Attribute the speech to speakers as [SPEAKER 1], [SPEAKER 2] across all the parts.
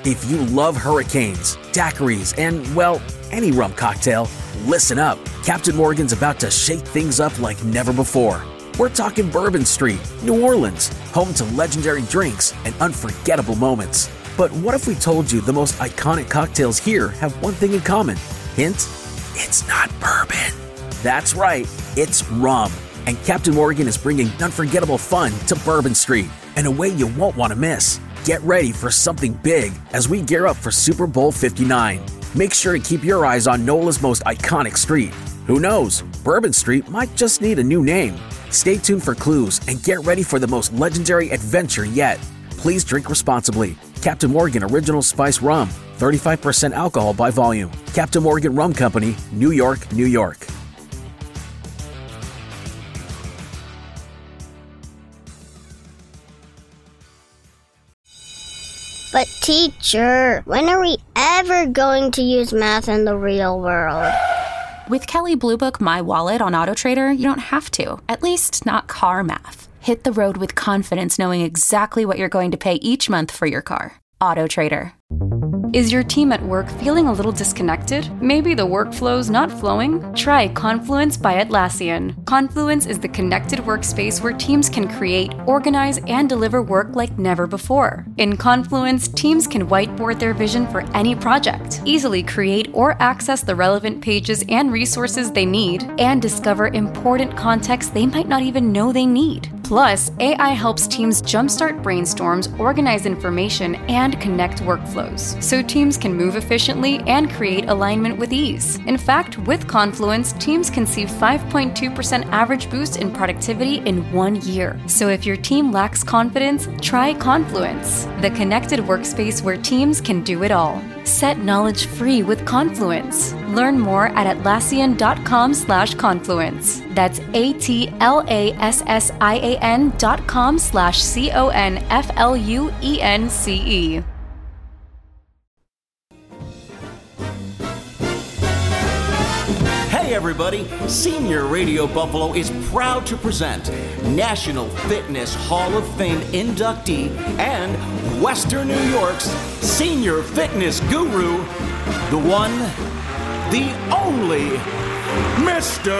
[SPEAKER 1] If you love hurricanes, daiquiris, and, well, any rum cocktail, listen up. Captain Morgan's about to shake things up like never before. We're talking Bourbon Street, New Orleans, home to legendary drinks and unforgettable moments. But what if we told you the most iconic cocktails here have one thing in common? Hint, it's not bourbon. That's right, it's rum. And Captain Morgan is bringing unforgettable fun to Bourbon Street in a way you won't want to miss. Get ready for something big as we gear up for Super Bowl 59. Make sure to keep your eyes on NOLA's most iconic street. Who knows, Bourbon Street might just need a new name. Stay tuned for clues and get ready for the most legendary adventure yet. Please drink responsibly. Captain Morgan Original Spice Rum, 35% alcohol by volume. Captain Morgan Rum Company, New York, New York.
[SPEAKER 2] But teacher, when are we ever going to use math in the real world?
[SPEAKER 3] With Kelley Blue Book My Wallet on AutoTrader, you don't have to. At least not car math. Hit the road with confidence knowing exactly what you're going to pay each month for your car. AutoTrader.
[SPEAKER 4] Is your team at work feeling a little disconnected? Maybe the workflow's not flowing? Try Confluence by Atlassian. Confluence is the connected workspace where teams can create, organize, and deliver work like never before. In Confluence, teams can whiteboard their vision for any project, easily create or access the relevant pages and resources they need, and discover important context they might not even know they need. Plus, AI helps teams jumpstart brainstorms, organize information, and connect workflows, so teams can move efficiently and create alignment with ease. In fact, with Confluence, teams can see 5.2% average boost in productivity in 1 year. So if your team lacks confidence, try Confluence, the connected workspace where teams can do it all. Set knowledge free with Confluence. Learn more at Atlassian.com/confluence. That's Atlassian.com/CONFLUENCE.
[SPEAKER 5] Hey everybody, Senior Radio Buffalo is proud to present National Fitness Hall of Fame inductee and Western New York's senior fitness guru, the one, the only, Mr.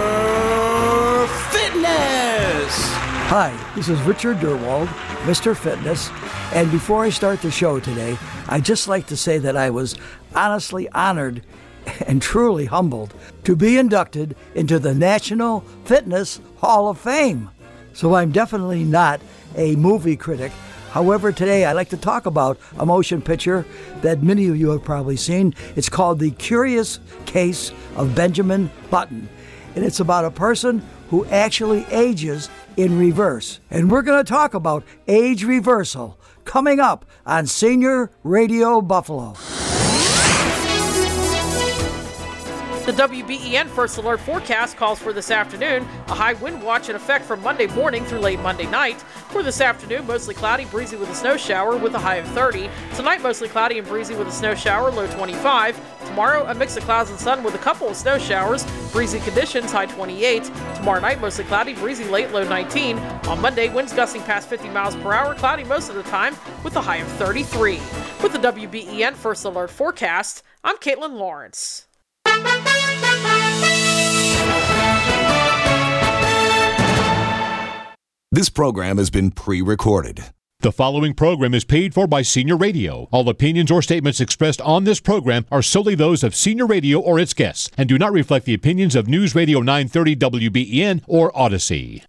[SPEAKER 5] Fitness!
[SPEAKER 6] Hi, this is Richard Durwald, Mr. Fitness, and before I start the show today, I'd just like to say that I was honestly honored and truly humbled to be inducted into the National Fitness Hall of Fame. So I'm definitely not a movie critic. However, today I'd like to talk about a motion picture that many of you have probably seen. It's called The Curious Case of Benjamin Button. And it's about a person who actually ages in reverse. And we're going to talk about age reversal coming up on Senior Radio Buffalo.
[SPEAKER 7] The WBEN First Alert forecast calls for this afternoon a high wind watch in effect from Monday morning through late Monday night. For this afternoon, mostly cloudy, breezy with a snow shower with a high of 30. Tonight, mostly cloudy and breezy with a snow shower, low 25. Tomorrow, a mix of clouds and sun with a couple of snow showers, breezy conditions, high 28. Tomorrow night, mostly cloudy, breezy late, low 19. On Monday, winds gusting past 50 miles per hour, cloudy most of the time with a high of 33. With the WBEN First Alert forecast, I'm Caitlin Lawrence.
[SPEAKER 8] This program has been pre-recorded.
[SPEAKER 9] The following program is paid for by Senior Radio. All opinions or statements expressed on this program are solely those of Senior Radio or its guests and do not reflect the opinions of News Radio 930 WBEN or Odyssey.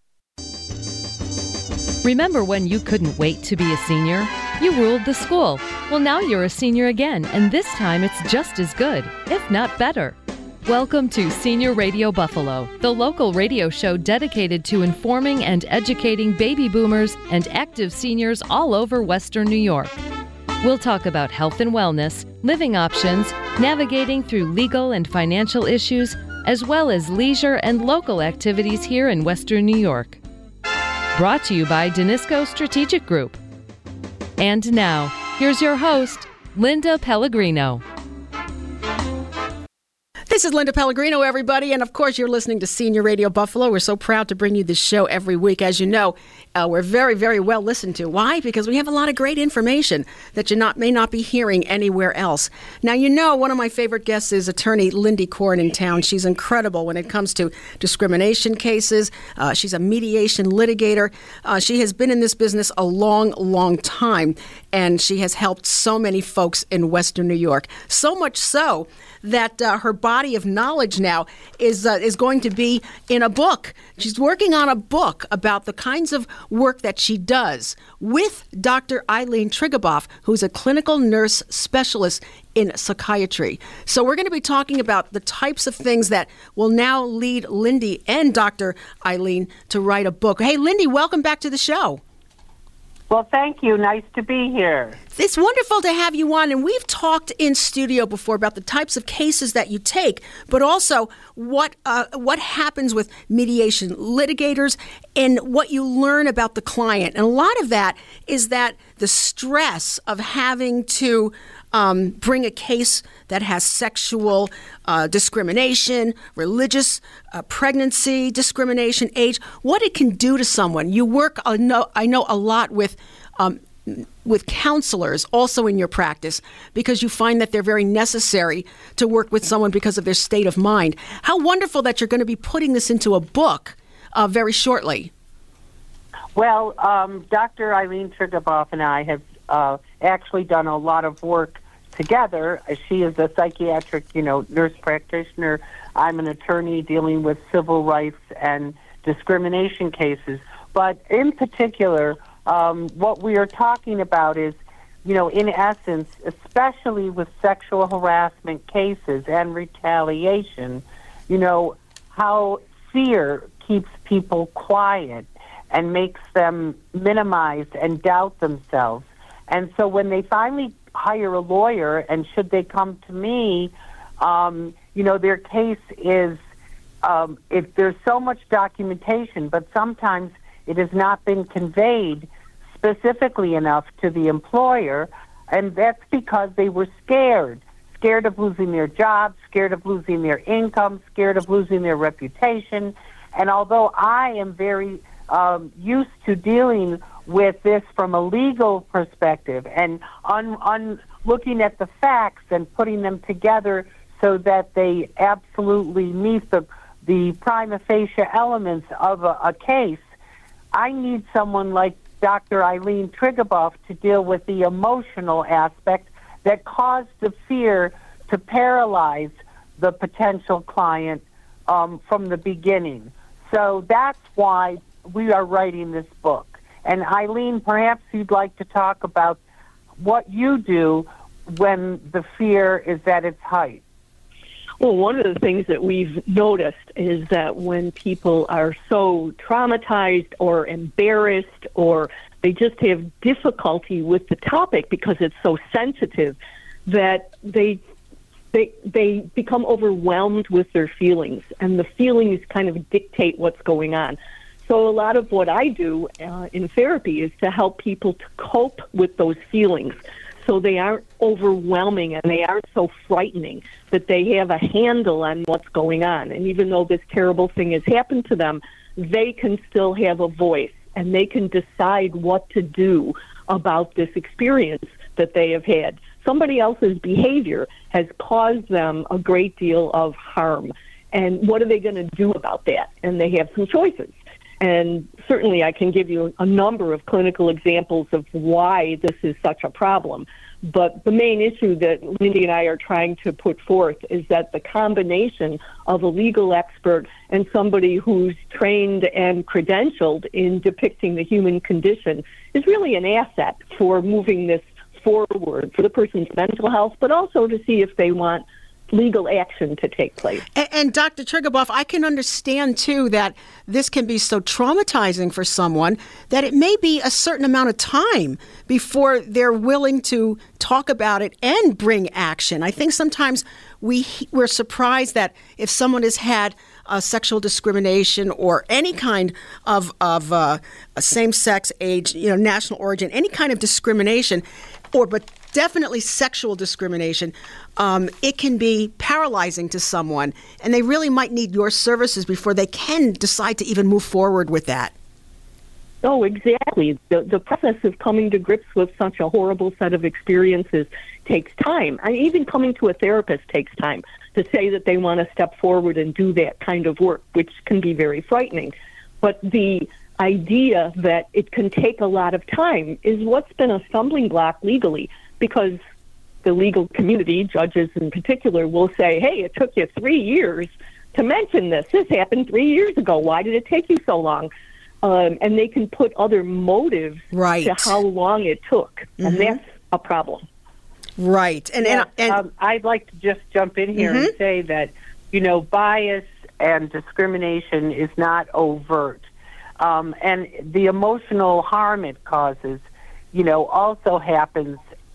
[SPEAKER 10] Remember when you couldn't wait to be a senior? You ruled the school. Well, now you're a senior again, and this time it's just as good, if not better. Welcome to Senior Radio Buffalo, the local radio show dedicated to informing and educating baby boomers and active seniors all over Western New York. We'll talk about health and wellness, living options, navigating through legal and financial issues, as well as leisure and local activities here in Western New York. Brought to you by Danisco Strategic Group. And now, here's your host, Linda Pellegrino.
[SPEAKER 11] The This is Linda Pellegrino, everybody, and of course you're listening to Senior Radio Buffalo. We're so proud to bring you this show every week. As you know, we're very, very well listened to. Why? Because we have a lot of great information that you may not be hearing anywhere else. Now, you know, one of my favorite guests is attorney Lindy Korn in town. She's incredible when it comes to discrimination cases. She's a mediation litigator. She has been in this business a long, long time, and she has helped so many folks in Western New York. So much so that her body of knowledge now is going to be in a book. She's working on a book about the kinds of work that she does with Dr. Eileen Triguboff, who's a clinical nurse specialist in psychiatry. So we're going to be talking about the types of things that will now lead Lindy and Dr. Eileen to write a book. Hey, Lindy, welcome back to the show.
[SPEAKER 12] Well, thank you. Nice to be here.
[SPEAKER 11] It's wonderful to have you on, and we've talked in studio before about the types of cases that you take, but also what happens with mediation litigators and what you learn about the client. And a lot of that is that the stress of having to bring a case that has sexual discrimination, religious pregnancy discrimination, age, what it can do to someone. You work, I know a lot with counselors also in your practice because you find that they're very necessary to work with someone because of their state of mind. How wonderful that you're going to be putting this into a book very shortly.
[SPEAKER 12] Well, Dr. Eileen Triguboff and I have actually done a lot of work together. She is a psychiatric, nurse practitioner. I'm an attorney dealing with civil rights and discrimination cases. But in particular, what we are talking about is, in essence, especially with sexual harassment cases and retaliation, how fear keeps people quiet and makes them minimize and doubt themselves. And so when they finally hire a lawyer, and should they come to me, their case is, if there's so much documentation, but sometimes it has not been conveyed specifically enough to the employer, and that's because they were scared of losing their job, scared of losing their income, scared of losing their reputation. And although I am very used to dealing with this from a legal perspective and looking at the facts and putting them together so that they absolutely meet the prima facie elements of a case, I need someone like Dr. Eileen Triguboff to deal with the emotional aspect that caused the fear to paralyze the potential client from the beginning. So that's why we are writing this book. And Eileen, perhaps you'd like to talk about what you do when the fear is at its height.
[SPEAKER 13] Well, one of the things that we've noticed is that when people are so traumatized or embarrassed or they just have difficulty with the topic because it's so sensitive, that they become overwhelmed with their feelings, and the feelings kind of dictate what's going on. So a lot of what I do in therapy is to help people to cope with those feelings so they aren't overwhelming and they aren't so frightening, that they have a handle on what's going on. And even though this terrible thing has happened to them, they can still have a voice and they can decide what to do about this experience that they have had. Somebody else's behavior has caused them a great deal of harm. And what are they going to do about that? And they have some choices. And certainly I can give you a number of clinical examples of why this is such a problem. But the main issue that Lindy and I are trying to put forth is that the combination of a legal expert and somebody who's trained and credentialed in depicting the human condition is really an asset for moving this forward for the person's mental health, but also to see if they want legal action to take place.
[SPEAKER 11] And Dr. Triguboff, I can understand, too, that this can be so traumatizing for someone that it may be a certain amount of time before they're willing to talk about it and bring action. I think sometimes we're surprised that if someone has had sexual discrimination or any kind of same-sex, age, national origin, any kind of discrimination, but definitely sexual discrimination, it can be paralyzing to someone, and they really might need your services before they can decide to even move forward with that.
[SPEAKER 13] Oh, exactly. The process of coming to grips with such a horrible set of experiences takes time. And even coming to a therapist takes time to say that they want to step forward and do that kind of work, which can be very frightening. But the idea that it can take a lot of time is what's been a stumbling block legally, because the legal community, judges in particular, will say, hey, it took you 3 years to mention this. This happened 3 years ago. Why did it take you so long? And they can put other motives to how long it took, and that's a problem.
[SPEAKER 11] Right. And
[SPEAKER 12] I'd like to just jump in here and say that, bias and discrimination is not overt. And the emotional harm it causes, also happens,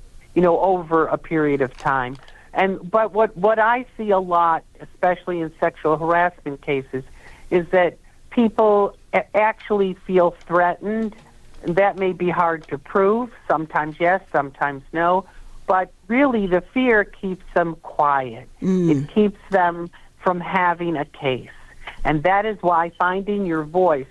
[SPEAKER 12] over a period of time. But what I see a lot, especially in sexual harassment cases, is that people actually feel threatened. That may be hard to prove. Sometimes yes, sometimes no. But really, the fear keeps them quiet. It keeps them from having a case. And that is why finding your voice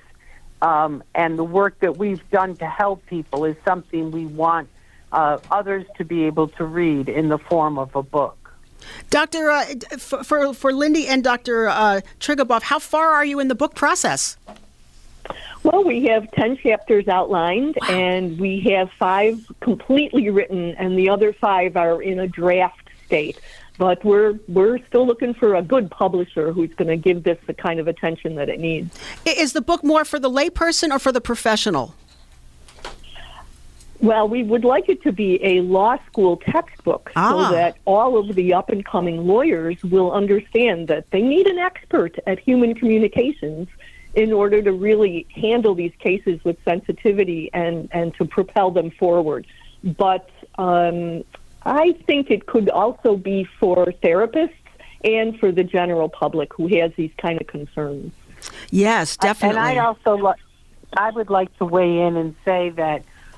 [SPEAKER 12] and the work that we've done to help people is something we want others to be able to read in the form of a book.
[SPEAKER 11] Dr. For Lindy and Dr. Triguboff, how far are you in the book process?
[SPEAKER 13] Well, we have 10 chapters outlined, and we have 5 completely written, and the other 5 are in a draft state. But we're still looking for a good publisher who's going to give this the kind of attention that it needs.
[SPEAKER 11] Is the book more for the layperson or for the professional?
[SPEAKER 13] Well, we would like it to be a law school textbook so that all of the up-and-coming lawyers will understand that they need an expert at human communications in order to really handle these cases with sensitivity and to propel them forward. But I think it could also be for therapists and for the general public who has these kind of concerns.
[SPEAKER 11] Yes, definitely.
[SPEAKER 12] And I would like to weigh in and say that,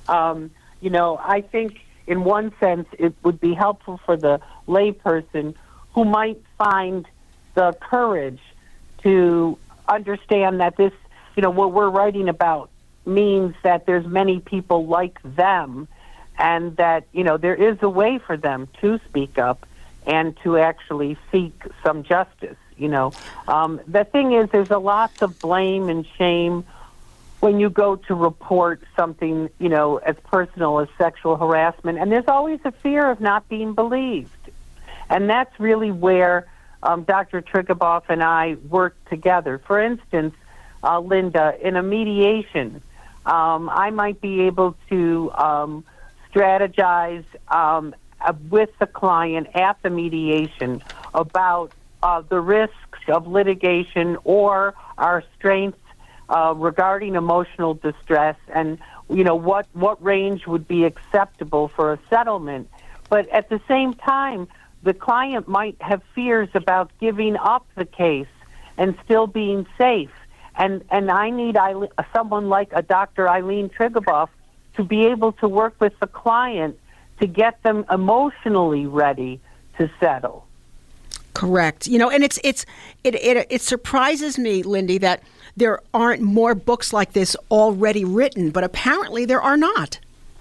[SPEAKER 12] I think in one sense it would be helpful for the layperson who might find the courage to understand that this, what we're writing about means that there's many people like them, and that, there is a way for them to speak up and to actually seek some justice, The thing is, there's a lot of blame and shame when you go to report something, as personal as sexual harassment, and there's always a fear of not being believed. And that's really where Dr. Triguboff and I work together. For instance, Linda, in a mediation, I might be able to strategize with the client at the mediation about the risks of litigation or our strengths regarding emotional distress and, what range would be acceptable for a settlement. But at the same time, the client might have fears about giving up the case and still being safe. And I need someone like a Dr. Eileen Triguboff to be able to work with the client to get them emotionally ready to settle.
[SPEAKER 11] Correct. And it surprises me, Lindy, that there aren't more books like this already written, but apparently there are not.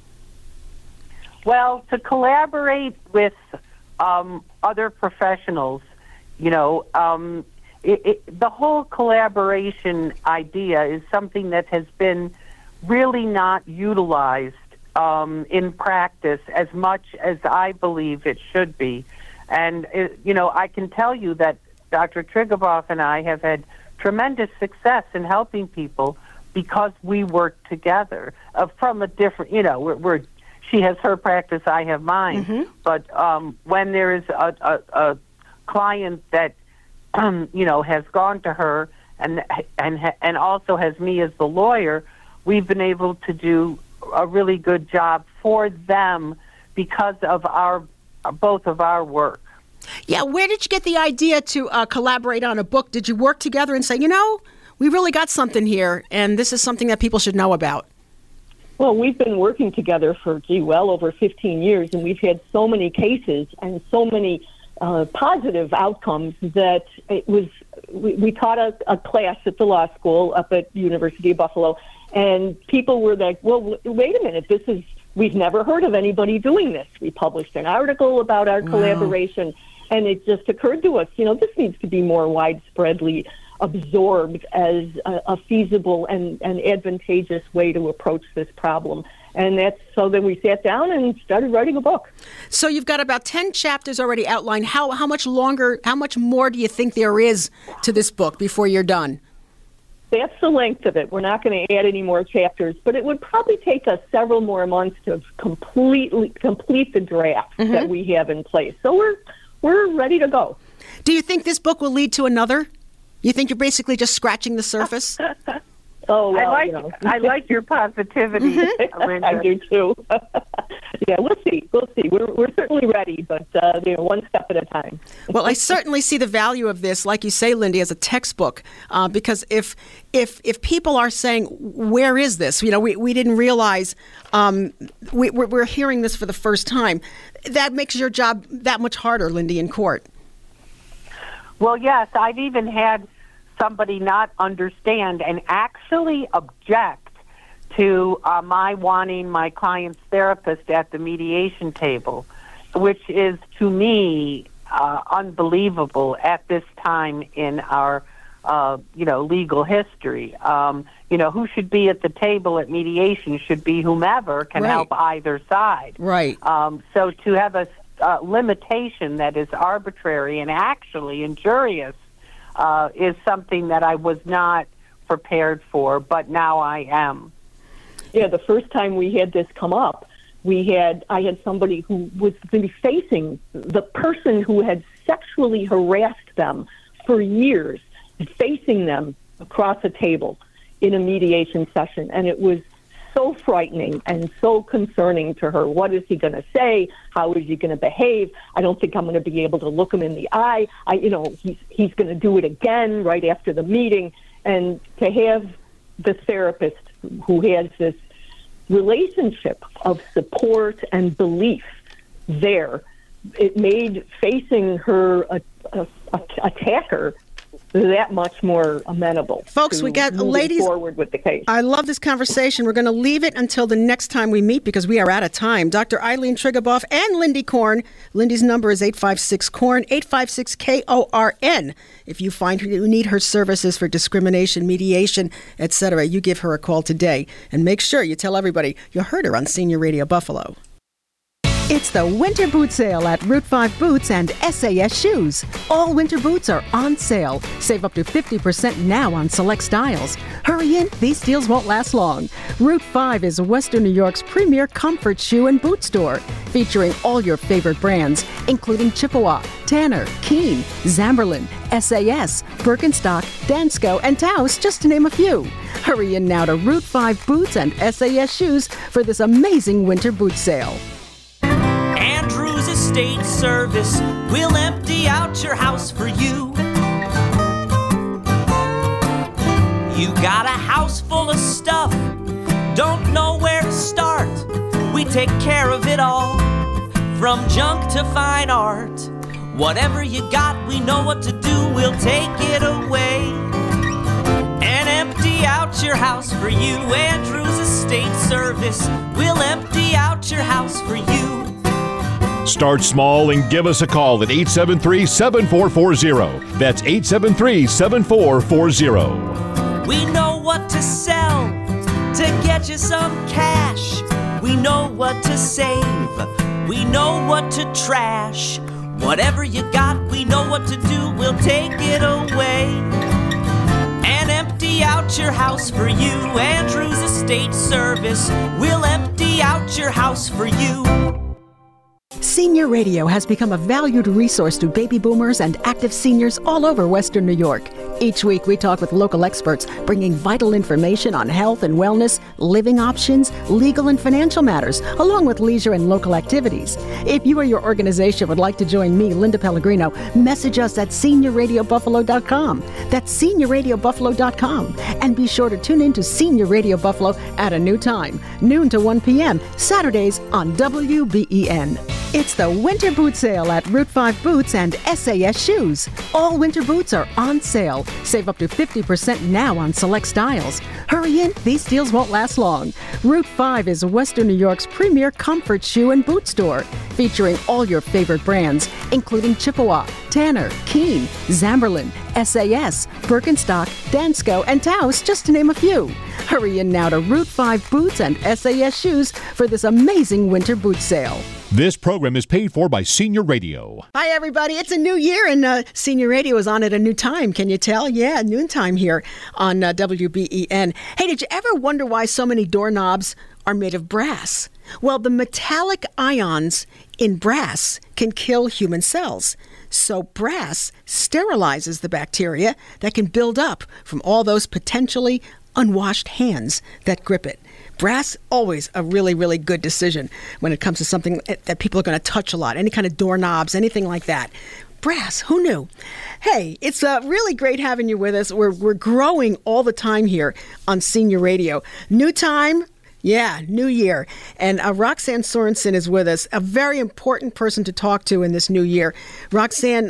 [SPEAKER 12] Well, to collaborate with other professionals, the whole collaboration idea is something that has been really not utilized in practice as much as I believe it should be. And, I can tell you that Dr. Triguboff and I have had tremendous success in helping people because we work together from a different, she has her practice, I have mine. But when there is a client that, has gone to her and also has me as the lawyer, we've been able to do a really good job for them because of both of our work.
[SPEAKER 11] Yeah, where did you get the idea to collaborate on a book? Did you work together and say, we really got something here, and this is something that people should know about?
[SPEAKER 13] Well, we've been working together for, well over 15 years, and we've had so many cases and so many positive outcomes that it was. We taught a class at the law school up at University of Buffalo, and people were like, well, wait a minute, we've never heard of anybody doing this. We published an article about our collaboration, and it just occurred to us, this needs to be more widespreadly absorbed as a feasible and advantageous way to approach this problem. And so then we sat down and started writing a book.
[SPEAKER 11] So you've got about 10 chapters already outlined. How much longer, how much more do you think there is to this book before you're done?
[SPEAKER 13] That's the length of it. We're not going to add any more chapters, but it would probably take us several more months to complete the draft that we have in place. So we're ready to go.
[SPEAKER 11] Do you think this book will lead to another? You think you're basically just scratching the surface?
[SPEAKER 13] Oh, well,
[SPEAKER 12] I like your positivity, Linda.
[SPEAKER 13] I do too. Yeah, we'll see. We're certainly ready, but one step at a time.
[SPEAKER 11] Well, I certainly see the value of this, like you say, Lindy, as a textbook, because if people are saying, "Where is this?" We didn't realize we're hearing this for the first time. That makes your job that much harder, Lindy, in court.
[SPEAKER 12] Well, yes, I've even had somebody not understand and actually object to my wanting my client's therapist at the mediation table, which is, to me, unbelievable at this time in our, legal history. Who should be at the table at mediation should be whomever can help either side.
[SPEAKER 11] Right.
[SPEAKER 12] So to have a limitation that is arbitrary and actually injurious is something that I was not prepared for, but now I am.
[SPEAKER 13] Yeah, the first time we had this come up, I had somebody who was going to be facing the person who had sexually harassed them for years, facing them across a table in a mediation session, and it was so frightening and so concerning to her. What is he going to say? How is he going to behave? I don't think I'm going to be able to look him in the eye. He's going to do it again right after the meeting. And to have the therapist who has this relationship of support and belief there, it made facing her attacker that much more amenable.
[SPEAKER 11] Folks, we got ladies
[SPEAKER 13] forward with the case.
[SPEAKER 11] I love this conversation. We're going to leave it until the next time we meet because we are out of time. Dr. Eileen Triguboff and Lindy Korn. Lindy's number is 856-KORN, 856-KORN. If you find you need her services for discrimination, mediation, etc., you give her a call today. And make sure you tell everybody you heard her on Senior Radio Buffalo. It's the winter boot sale at Route 5 Boots and SAS Shoes. All winter boots are on sale. Save up to 50% now on select styles. Hurry in, these deals won't last long. Route 5 is Western New York's premier comfort shoe and boot store, featuring all your favorite brands, including Chippewa, Tanner, Keen, Zamberlan, SAS, Birkenstock, Dansko, and Taos, just to name a few. Hurry in now to Route 5 Boots and SAS Shoes for this amazing winter boot sale.
[SPEAKER 14] Andrews Estate Service will empty out your house for you. You got a house full of stuff, don't know where to start. We take care of it all, from junk to fine art. Whatever you got, we know what to do, we'll take it away and empty out your house for you. Andrews Estate Service will empty out your house for you.
[SPEAKER 9] Start small and give us a call at 873-7440. That's 873-7440.
[SPEAKER 14] We know what to sell to get you some cash. We know what to save. We know what to trash. Whatever you got, we know what to do. We'll take it away and empty out your house for you. Andrews Estate Service will empty out your house for you.
[SPEAKER 11] Senior Radio has become a valued resource to baby boomers and active seniors all over Western New York. Each week, we talk with local experts, bringing vital information on health and wellness, living options, legal and financial matters, along with leisure and local activities. If you or your organization would like to join me, Linda Pellegrino, message us at seniorradiobuffalo.com. That's seniorradiobuffalo.com. And be sure to tune in to Senior Radio Buffalo at a new time, noon to 1 p.m., Saturdays on WBEN. It's the winter boot sale at Route 5 Boots and SAS Shoes. All winter boots are on sale. Save up to 50% now on select styles. Hurry in, these deals won't last long. Route 5 is Western New York's premier comfort shoe and boot store, featuring all your favorite brands, including Chippewa, Tanner, Keen, Zamberlan, SAS, Birkenstock, Dansko, and Taos, just to name a few. Hurry in now to Route 5 Boots and SAS Shoes for this amazing winter boot sale.
[SPEAKER 9] This program is paid for by Senior Radio.
[SPEAKER 11] Hi, everybody. It's a new year, and Senior Radio is on at a new time. Can you tell? Yeah, noontime here on WBEN. Hey, did you ever wonder why so many doorknobs are made of brass? Well, the metallic ions in brass can kill human cells. So brass sterilizes the bacteria that can build up from all those potentially unwashed hands that grip it. Brass, always a really, really good decision when it comes to something that people are going to touch a lot, any kind of doorknobs, anything like that. Brass, who knew? Hey, it's really great having you with us. We're growing all the time here on Senior Radio. New time. Yeah, new year. And Roxanne Sorensen is with us, a very important person to talk to in this new year. Roxanne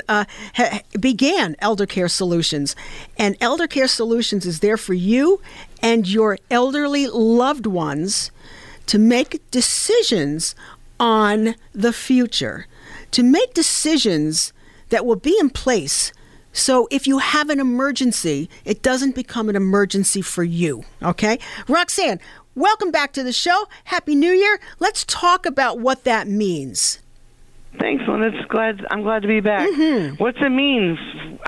[SPEAKER 11] began Elder Care Solutions, and Elder Care Solutions is there for you and your elderly loved ones to make decisions on the future, to make decisions that will be in place. So if you have an emergency, it doesn't become an emergency for you, okay? Roxanne, welcome back to the show. Happy New Year. Let's talk about what that means.
[SPEAKER 15] Thanks, Linda. I'm glad to be back.
[SPEAKER 11] Mm-hmm.
[SPEAKER 15] What's it mean?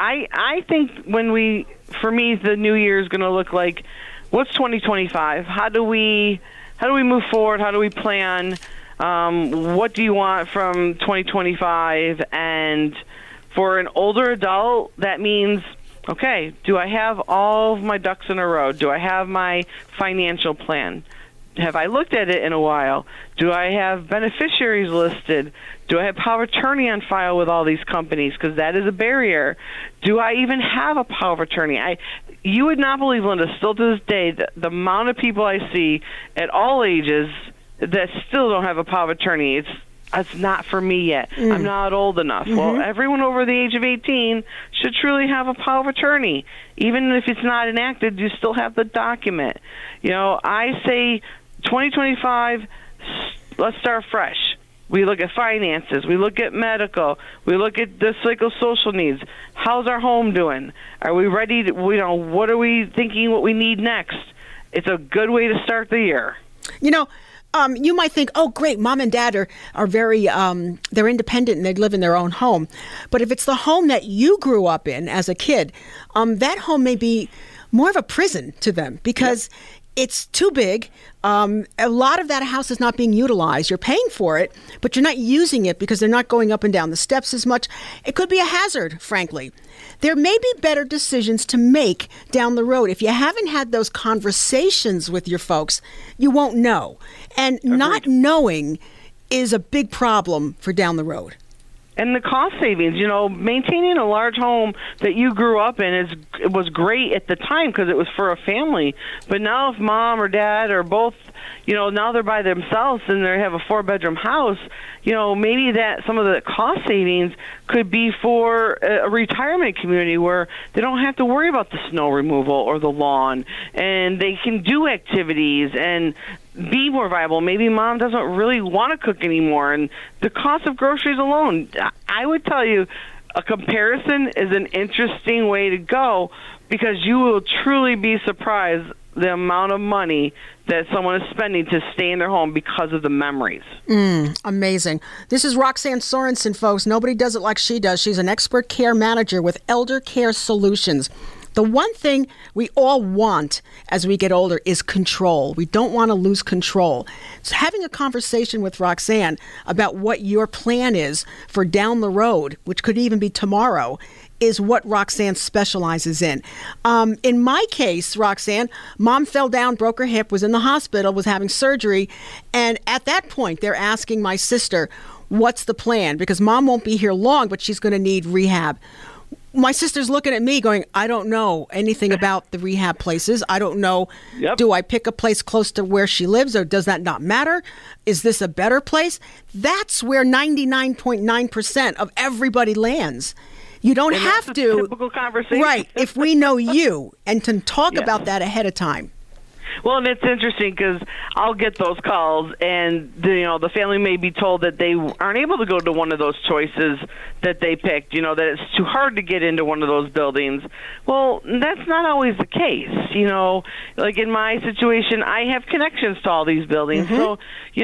[SPEAKER 15] I think for me, the new year is going to look like, what's 2025? How do we move forward? How do we plan? What do you want from 2025? And for an older adult, that means, okay, do I have all of my ducks in a row? Do I have my financial plan? Have I looked at it in a while? Do I have beneficiaries listed? Do I have power of attorney on file with all these companies? Because that is a barrier. Do I even have a power of attorney? You would not believe, Linda, still to this day, the amount of people I see at all ages that still don't have a power of attorney. It's not for me yet. I'm not old enough. Mm-hmm. Well, everyone over the age of 18 should truly have a power of attorney. Even if it's not enacted, you still have the document. I say 2025, let's start fresh. We look at finances. We look at medical. We look at the psychosocial needs. How's our home doing? Are we ready to, what are we thinking what we need next? It's a good way to start the year.
[SPEAKER 11] You might think, oh, great, mom and dad are very, they're independent and they live in their own home. But if it's the home that you grew up in as a kid, that home may be more of a prison to them because it's too big. A lot of that house is not being utilized. You're paying for it, but you're not using it because they're not going up and down the steps as much. It could be a hazard, frankly. There may be better decisions to make down the road. If you haven't had those conversations with your folks, you won't know. And
[SPEAKER 15] Agreed.
[SPEAKER 11] Not knowing is a big problem for down the road.
[SPEAKER 15] And the cost savings, maintaining a large home that you grew up in was great at the time because it was for a family. But now if mom or dad or both, now they're by themselves and they have a 4-bedroom house, maybe that some of the cost savings could be for a retirement community where they don't have to worry about the snow removal or the lawn, and they can do activities and be more viable. Maybe mom doesn't really want to cook anymore, and the cost of groceries alone. I would tell you a comparison is an interesting way to go because you will truly be surprised the amount of money that someone is spending to stay in their home because of the memories.
[SPEAKER 11] Amazing. This is Roxanne Sorensen, folks. Nobody does it like she does. She's an expert care manager with Elder Care Solutions. The one thing we all want as we get older is control. We don't want to lose control. So having a conversation with Roxanne about what your plan is for down the road, which could even be tomorrow, is what Roxanne specializes in. In my case, Roxanne, Mom fell down, broke her hip, was in the hospital, was having surgery. And at that point, they're asking my sister, what's the plan? Because Mom won't be here long, but she's going to need rehab. My sister's looking at me going, I don't know anything about the rehab places. I don't know. Yep. Do I pick a place close to where she lives, or does that not matter? Is this a better place? That's where 99.9% of everybody lands. You don't have to.
[SPEAKER 15] Typical conversation.
[SPEAKER 11] Right. If we know you and can talk about that ahead of time.
[SPEAKER 15] Well, and it's interesting because I'll get those calls, and the family may be told that they aren't able to go to one of those choices that they picked. That it's too hard to get into one of those buildings. Well, that's not always the case. Like in my situation, I have connections to all these buildings, so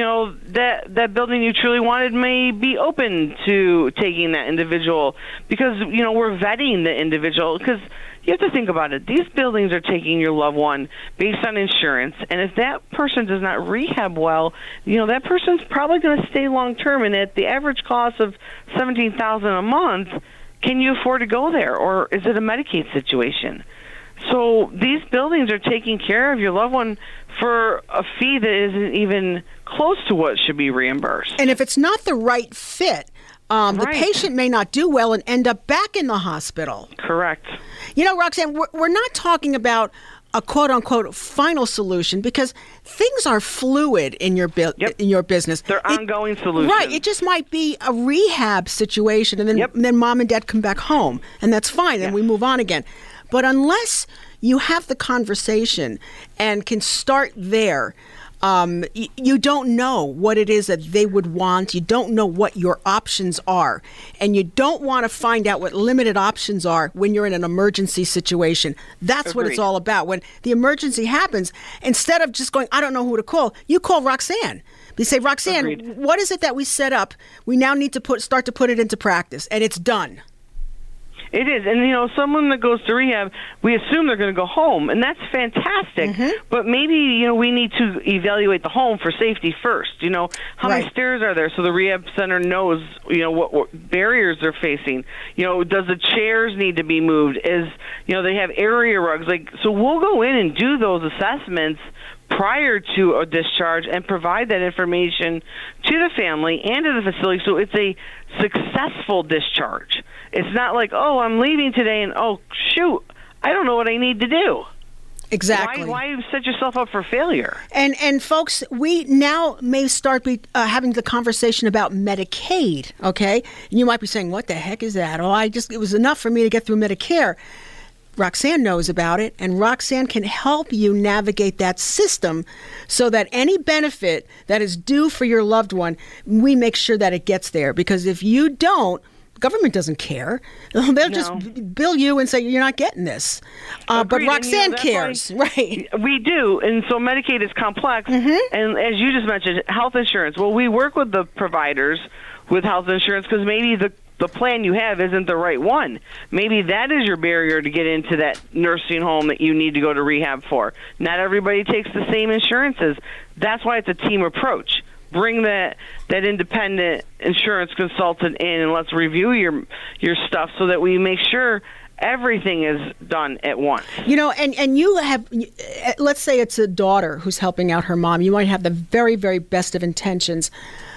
[SPEAKER 15] that building you truly wanted may be open to taking that individual because we're vetting the individual because. You have to think about it. These buildings are taking your loved one based on insurance, and if that person does not rehab well, that person's probably going to stay long term. And at the average cost of $17,000 a month, can you afford to go there, or is it a Medicaid situation? So these buildings are taking care of your loved one for a fee that isn't even close to what should be reimbursed.
[SPEAKER 11] And if it's not the right fit, the patient may not do well and end up back in the hospital.
[SPEAKER 15] Correct.
[SPEAKER 11] Roxanne, we're not talking about a quote-unquote final solution because things are fluid in your in your business.
[SPEAKER 15] They're ongoing solutions.
[SPEAKER 11] Right. It just might be a rehab situation, and then Mom and Dad come back home, and that's fine, and we move on again. But unless you have the conversation and can start there, you don't know what it is that they would want. You don't know what your options are. And you don't want to find out what limited options are when you're in an emergency situation. That's what it's all about. When the emergency happens, instead of just going, I don't know who to call, you call Roxanne. You say, Roxanne, what is it that we set up? We now need to start to put it into practice, and it's done.
[SPEAKER 15] It is. And, someone that goes to rehab, we assume they're going to go home, and that's fantastic. But maybe, we need to evaluate the home for safety first. How many stairs are there so the rehab center knows, what barriers they're facing. Does the chairs need to be moved? They have area rugs. So we'll go in and do those assessments prior to a discharge and provide that information to the family and to the facility so it's a successful discharge. It's not like, oh, I'm leaving today and, oh, shoot, I don't know what I need to do.
[SPEAKER 11] Exactly.
[SPEAKER 15] Why set yourself up for failure?
[SPEAKER 11] And folks, we now may start having the conversation about Medicaid, okay? And you might be saying, what the heck is that? Oh, it was enough for me to get through Medicare. Roxanne knows about it, and Roxanne can help you navigate that system so that any benefit that is due for your loved one, we make sure that it gets there. Because if you don't, government doesn't care. They'll just bill you and say, you're not getting this. But Roxanne cares. Right.
[SPEAKER 15] We do. And so Medicaid is complex. And as you just mentioned, health insurance. Well, we work with the providers with health insurance because maybe the plan you have isn't the right one. Maybe that is your barrier to get into that nursing home that you need to go to rehab for. Not everybody takes the same insurances. That's why it's a team approach. Bring that independent insurance consultant in and let's review your stuff so that we make sure everything is done at once.
[SPEAKER 11] And you have, let's say it's a daughter who's helping out her mom. You might have the very, very best of intentions.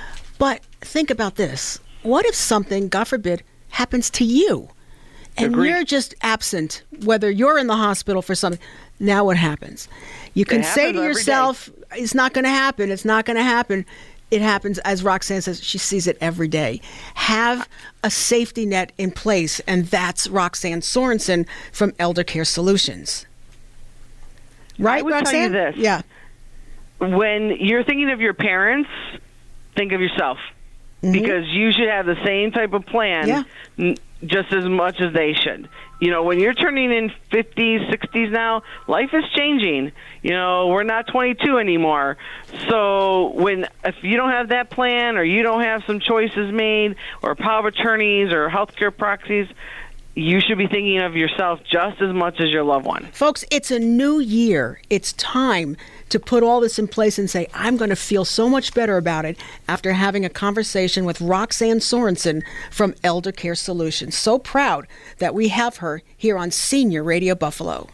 [SPEAKER 11] But think about this. What if something, God forbid, happens to you and you're just absent, whether you're in the hospital for something? Now what happens? You can say to yourself, it's not going to happen. It's not going to happen. It happens, as Roxanne says, she sees it every day. Have a safety net in place, and that's Roxanne Sorensen from Elder Care Solutions. Right,
[SPEAKER 15] I would
[SPEAKER 11] Roxanne?
[SPEAKER 15] tell you this.
[SPEAKER 11] Yeah.
[SPEAKER 15] When you're thinking of your parents, think of yourself. Because you should have the same type of plan just as much as they should. When you're turning in 50s, 60s now, life is changing. We're not 22 anymore. So if you don't have that plan or you don't have some choices made or power of attorneys or healthcare proxies, you should be thinking of yourself just as much as your loved one.
[SPEAKER 11] Folks, it's a new year. It's time to put all this in place and say, I'm going to feel so much better about it after having a conversation with Roxanne Sorensen from Elder Care Solutions. So proud that we have her here on Senior Radio Buffalo.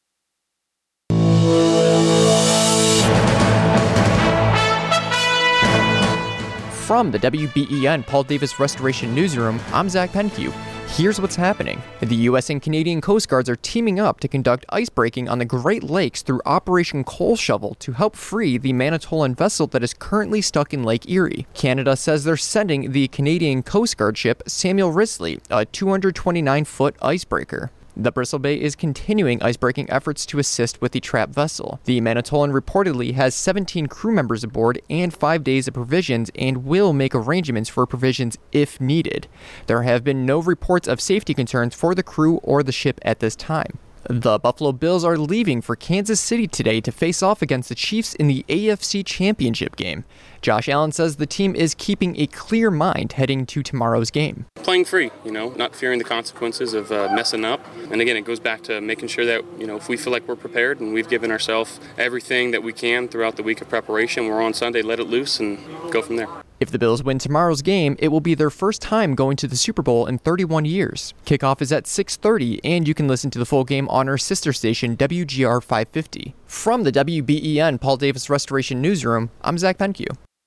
[SPEAKER 16] From the WBEN Paul Davis Restoration Newsroom, I'm Zach Penhue. Here's what's happening. The U.S. and Canadian Coast Guards are teaming up to conduct icebreaking on the Great Lakes through Operation Coal Shovel to help free the Manitoulin vessel that is currently stuck in Lake Erie. Canada says they're sending the Canadian Coast Guard ship Samuel Risley, a 229-foot icebreaker. The Bristol Bay is continuing icebreaking efforts to assist with the trapped vessel. The Manitoulin reportedly has 17 crew members aboard and 5 days of provisions and will make arrangements for provisions if needed. There have been no reports of safety concerns for the crew or the ship at this time. The Buffalo Bills are leaving for Kansas City today to face off against the Chiefs in the AFC Championship game. Josh Allen says the team is keeping a clear mind heading to tomorrow's game.
[SPEAKER 17] Playing free, not fearing the consequences of messing up. And again, it goes back to making sure that, if we feel like we're prepared and we've given ourselves everything that we can throughout the week of preparation, we're on Sunday, let it loose and go from there.
[SPEAKER 16] If the Bills win tomorrow's game, it will be their first time going to the Super Bowl in 31 years. Kickoff is at 6:30, and you can listen to the full game on our sister station, WGR 550. From the WBEN Paul Davis Restoration Newsroom, I'm Zach Penhue.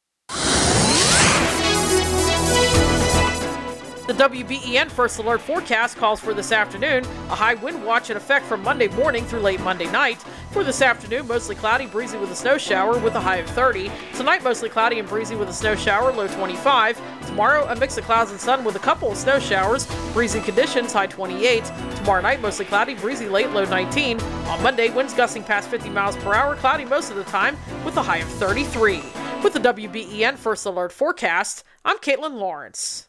[SPEAKER 7] The WBEN First Alert forecast calls for this afternoon a high wind watch in effect from Monday morning through late Monday night. For this afternoon, mostly cloudy, breezy with a snow shower with a high of 30. Tonight, mostly cloudy and breezy with a snow shower, low 25. Tomorrow, a mix of clouds and sun with a couple of snow showers, breezy conditions, high 28. Tomorrow night, mostly cloudy, breezy late, low 19. On Monday, winds gusting past 50 miles per hour, cloudy most of the time with a high of 33. With the WBEN First Alert forecast, I'm Caitlin Lawrence.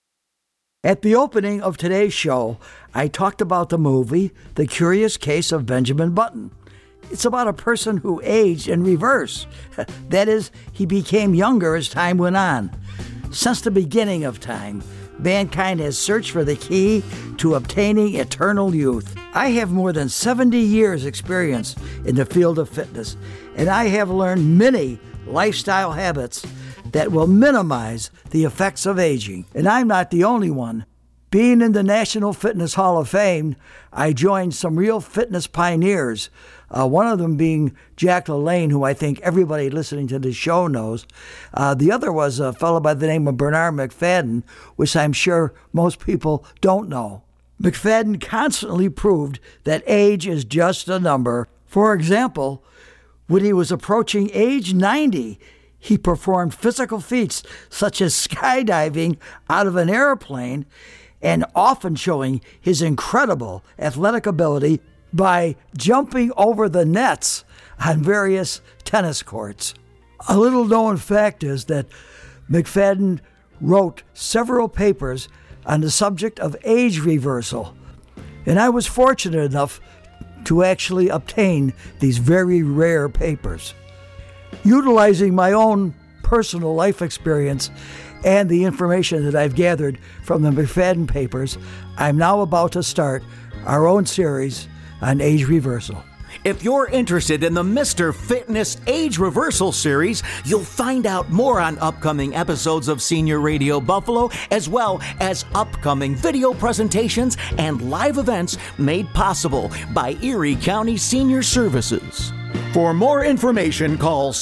[SPEAKER 6] At the opening of today's show, I talked about the movie The Curious Case of Benjamin Button. It's about a person who aged in reverse. That is, he became younger as time went on. Since the beginning of time, mankind has searched for the key to obtaining eternal youth. I have more than 70 years' experience in the field of fitness, and I have learned many lifestyle habits that will minimize the effects of aging. And I'm not the only one. Being in the National Fitness Hall of Fame, I joined some real fitness pioneers, one of them being Jack LaLanne, who I think everybody listening to this show knows. The other was a fellow by the name of Bernard McFadden, which I'm sure most people don't know. McFadden constantly proved that age is just a number. For example, when he was approaching age 90, he performed physical feats such as skydiving out of an airplane and often showing his incredible athletic ability by jumping over the nets on various tennis courts. A little known fact is that McFadden wrote several papers on the subject of age reversal, and I was fortunate enough to actually obtain these very rare papers. Utilizing my own personal life experience and the information that I've gathered from the McFadden papers, I'm now about to start our own series on age reversal.
[SPEAKER 5] If you're interested in the Mr. Fitness Age Reversal series, you'll find out more on upcoming episodes of Senior Radio Buffalo, as well as upcoming video presentations and live events made possible by Erie County Senior Services. For more information, call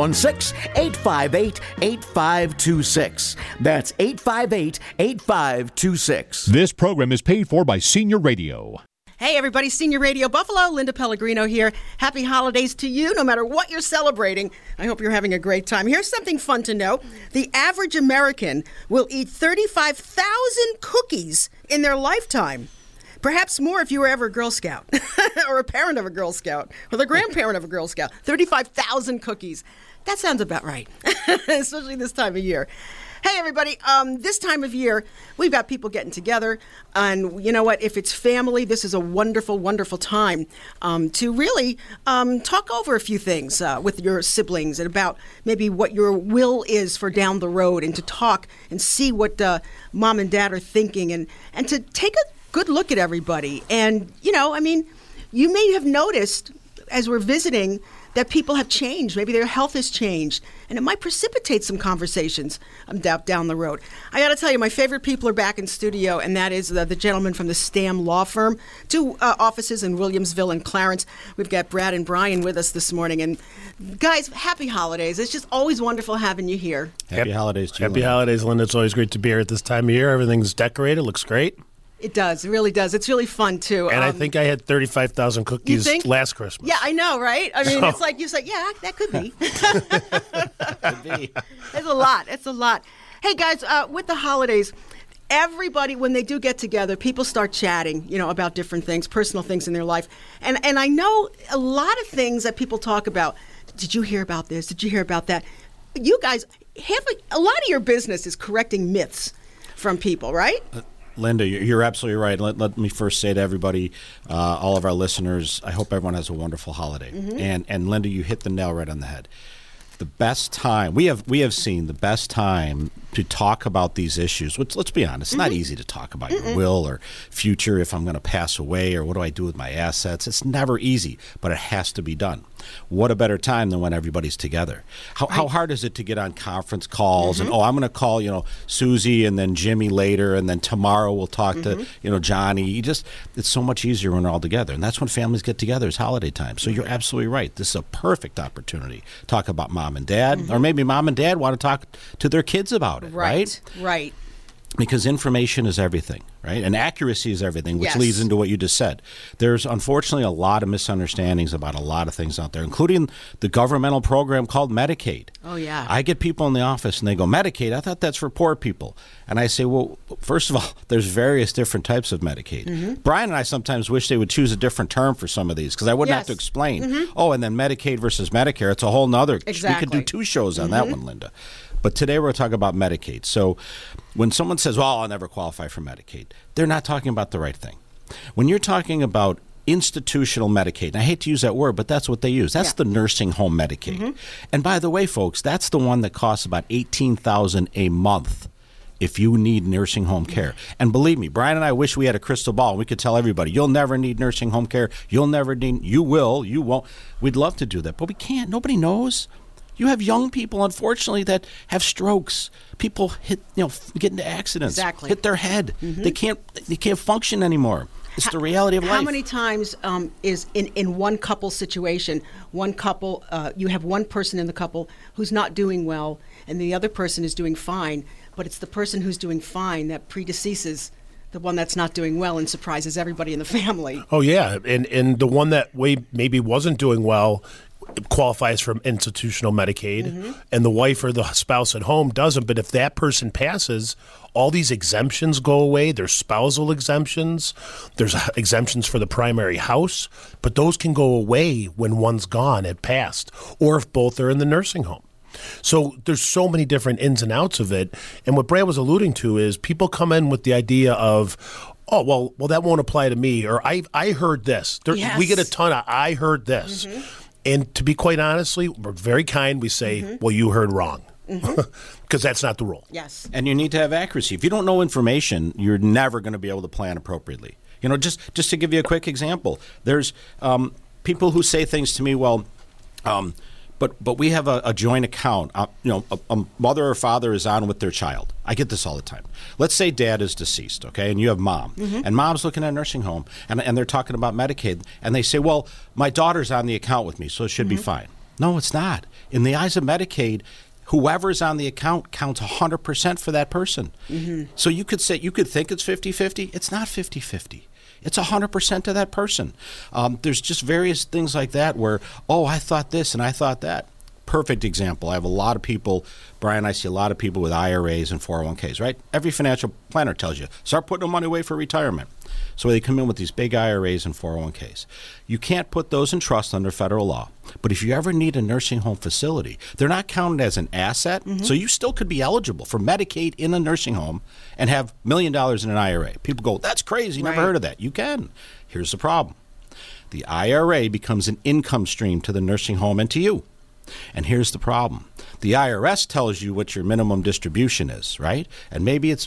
[SPEAKER 5] 716-858-8526. That's 858-8526.
[SPEAKER 9] This program is paid for by Senior Radio.
[SPEAKER 11] Hey everybody, Senior Radio Buffalo, Linda Pellegrino here. Happy holidays to you, no matter what you're celebrating. I hope you're having a great time. Here's something fun to know. The average American will eat 35,000 cookies in their lifetime. Perhaps more if you were ever a Girl Scout or a parent of a Girl Scout or the grandparent of a Girl Scout. 35,000 cookies. That sounds about right, especially this time of year. Hey, everybody, this time of year, we've got people getting together. And you know what? If it's family, this is a wonderful, wonderful time to really talk over a few things with your siblings and about maybe what your will is for down the road, and to talk and see what mom and dad are thinking, and to take a good look at everybody. And, you may have noticed as we're visiting that people have changed. Maybe their health has changed, and it might precipitate some conversations down the road. I got to tell you, my favorite people are back in studio, and that is the gentleman from the Stam Law Firm, 2 offices in Williamsville and Clarence. We've got Brad and Brian with us this morning. And guys, happy holidays. It's just always wonderful having you here.
[SPEAKER 18] Happy holidays to you,
[SPEAKER 19] Happy holidays, Linda. It's always great to be here at this time of year. Everything's decorated. Looks great.
[SPEAKER 11] It does. It really does. It's really fun, too.
[SPEAKER 19] And I think I had 35,000 cookies last Christmas.
[SPEAKER 11] Yeah, I know, right? I mean, It's like you say, yeah, that could be.
[SPEAKER 18] Could be.
[SPEAKER 11] It's a lot. It's a lot. Hey, guys, with the holidays, everybody, when they do get together, people start chatting, about different things, personal things in their life. And I know a lot of things that people talk about. Did you hear about this? Did you hear about that? You guys, a lot of your business is correcting myths from people, right?
[SPEAKER 18] Linda, you're absolutely right. Let me first say to everybody, all of our listeners, I hope everyone has a wonderful holiday. Mm-hmm. And Linda, you hit the nail right on the head. The best time we have seen the best time to talk about these issues. Which, let's be honest, it's not easy to talk about your will or future, if I'm going to pass away, or what do I do with my assets. It's never easy, but it has to be done. What a better time than when everybody's together. How hard is it to get on conference calls and I'm going to call Susie and then Jimmy later, and then tomorrow we'll talk to Johnny. It's so much easier when we're all together, and that's when families get together. It's holiday time. So you're absolutely right. This is a perfect opportunity to talk about mom and dad, or maybe mom and dad want to talk to their kids about it. Right. Because information is everything, right? And accuracy is everything, which leads into what you just said. There's unfortunately a lot of misunderstandings about a lot of things out there, including the governmental program called Medicaid.
[SPEAKER 11] Oh, yeah.
[SPEAKER 18] I get people in the office and they go, Medicaid, I thought that's for poor people. And I say, well, first of all, there's various different types of Medicaid. Brian and I sometimes wish they would choose a different term for some of these, because I wouldn't have to explain. And then Medicaid versus Medicare, it's a whole nother.
[SPEAKER 11] Exactly.
[SPEAKER 18] We could do 2 shows on that one, Linda. But today we're talking about Medicaid. So when someone says, well, I'll never qualify for Medicaid, they're not talking about the right thing. When you're talking about institutional Medicaid, and I hate to use that word, but that's what they use. That's the nursing home Medicaid. And by the way, folks, that's the one that costs about $18,000 a month if you need nursing home care. And believe me, Brian and I wish we had a crystal ball and we could tell everybody, you'll never need nursing home care. You will, you won't. We'd love to do that, but we can't. Nobody knows. You have young people, unfortunately, that have strokes. People get into accidents, hit their head. They can't function anymore. It's the reality of life.
[SPEAKER 11] How many times is in one couple situation, you have one person in the couple who's not doing well, and the other person is doing fine, but it's the person who's doing fine that predeceases the one that's not doing well and surprises everybody in the family.
[SPEAKER 19] Oh, yeah. And the one that maybe wasn't doing well qualifies for institutional Medicaid, and the wife or the spouse at home doesn't. But if that person passes, all these exemptions go away. There's spousal exemptions. There's exemptions for the primary house. But those can go away when one's gone, it passed, or if both are in the nursing home. So there's so many different ins and outs of it. And what Brad was alluding to is people come in with the idea of, oh, well, that won't apply to me, or I heard this. We get a ton of, I heard this. And to be quite honestly, we're very kind. We say, well, you heard wrong. Because that's not the rule.
[SPEAKER 11] Yes.
[SPEAKER 18] And you need to have accuracy. If you don't know information, you're never going to be able to plan appropriately. Just to give you a quick example, there's people who say things to me, well, but we have a joint account. A mother or father is on with their child. I get this all the time. Let's say dad is deceased, okay, and you have mom. And mom's looking at a nursing home, and they're talking about Medicaid, and they say, well, my daughter's on the account with me, so it should be fine. No, it's not. In the eyes of Medicaid, whoever's on the account counts 100% for that person. So you could think it's 50-50. It's not 50-50. It's 100% to that person. There's just various things like that where, I thought this and I thought that. Perfect example. I have a lot of people, Brian, I see a lot of people with IRAs and 401ks, right? Every financial planner tells you, start putting the money away for retirement. So they come in with these big IRAs and 401ks. You can't put those in trust under federal law. But if you ever need a nursing home facility, they're not counted as an asset. So you still could be eligible for Medicaid in a nursing home and have $1 million in an IRA. People go, that's crazy. Never heard of that. You can. Here's the problem. The IRA becomes an income stream to the nursing home and to you. And here's the problem. The IRS tells you what your minimum distribution is, right? And maybe it's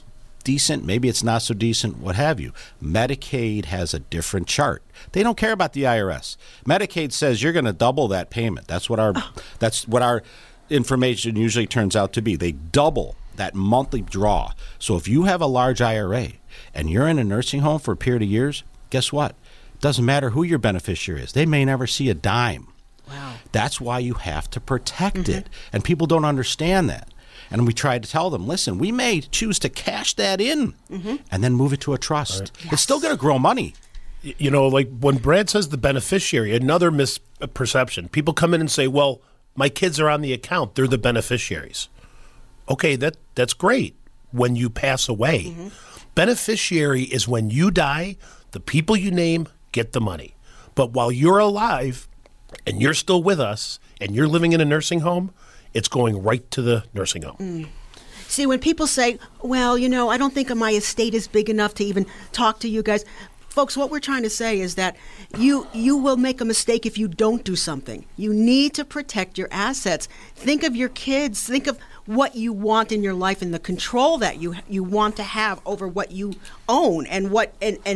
[SPEAKER 18] decent, maybe it's not so decent, what have you. Medicaid has a different chart. They don't care about the IRS. Medicaid says you're going to double that payment. That's what our information usually turns out to be. They double that monthly draw. So if you have a large IRA and you're in a nursing home for a period of years, guess what? It doesn't matter who your beneficiary is. They may never see a dime.
[SPEAKER 11] Wow.
[SPEAKER 18] That's why you have to protect it. And people don't understand that. And we tried to tell them, listen, we may choose to cash that in and then move it to a trust. Right. Yes. It's still going to grow money.
[SPEAKER 19] You know, like when Brad says the beneficiary, another misperception. People come in and say, well, my kids are on the account. They're the beneficiaries. Okay, that's great when you pass away. Beneficiary is when you die, the people you name get the money. But while you're alive and you're still with us and you're living in a nursing home, it's going right to the nursing home.
[SPEAKER 11] See, when people say, well, you know, I don't think my estate is big enough to even talk to you guys. Folks, what we're trying to say is that you will make a mistake if you don't do something. You need to protect your assets. Think of your kids. Think of what you want in your life and the control that you want to have over what you own and what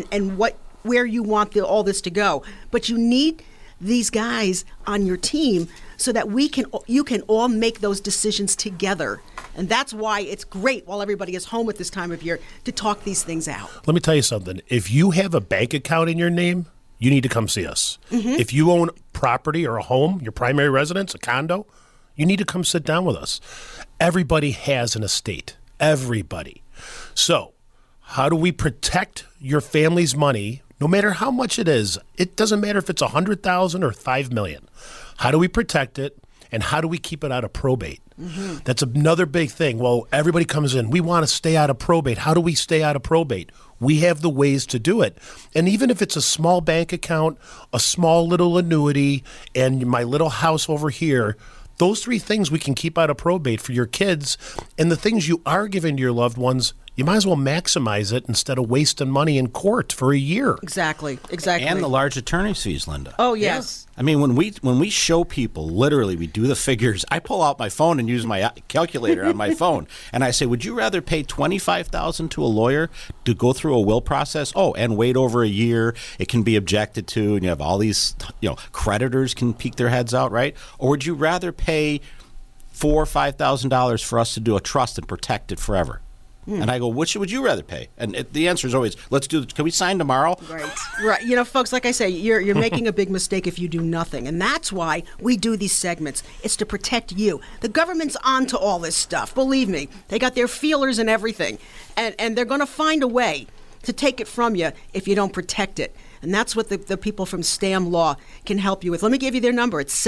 [SPEAKER 11] where you want all this to go. But you need these guys on your team so that you can all make those decisions together. And that's why it's great while everybody is home at this time of year to talk these things out.
[SPEAKER 19] Let me tell you something. If you have a bank account in your name, you need to come see us. If you own property or a home, your primary residence, a condo, you need to come sit down with us. Everybody has an estate. Everybody. So how do we protect your family's money, no matter how much it is? It doesn't matter if it's $100,000 or $5 million. How do we protect it, and how do we keep it out of probate? That's another big thing. Well, everybody comes in. We want to stay out of probate. How do we stay out of probate? We have the ways to do it. And even if it's a small bank account, a small little annuity, and my little house over here, those three things we can keep out of probate for your kids. And the things you are giving to your loved ones, you might as well maximize it instead of wasting money in court for a year.
[SPEAKER 11] Exactly.
[SPEAKER 18] And the large attorney's fees, Linda.
[SPEAKER 11] Oh, yes.
[SPEAKER 18] I mean, when we show people, literally, we do the figures. I pull out my phone and use my calculator on my phone, and I say, would you rather pay $25,000 to a lawyer to go through a will process? Oh, and wait over a year. It can be objected to, and you have all these, creditors can peek their heads out, right? Or would you rather pay $4,000 or $5,000 for us to do a trust and protect it forever? And I go, which would you rather pay? And the answer is always, can we sign tomorrow?
[SPEAKER 11] Right. You know, folks, like I say, you're making a big mistake if you do nothing. And that's why we do these segments. It's to protect you. The government's on to all this stuff. Believe me, they got their feelers and everything. And they're going to find a way to take it from you if you don't protect it. And that's what the people from Stam Law can help you with. Let me give you their number. It's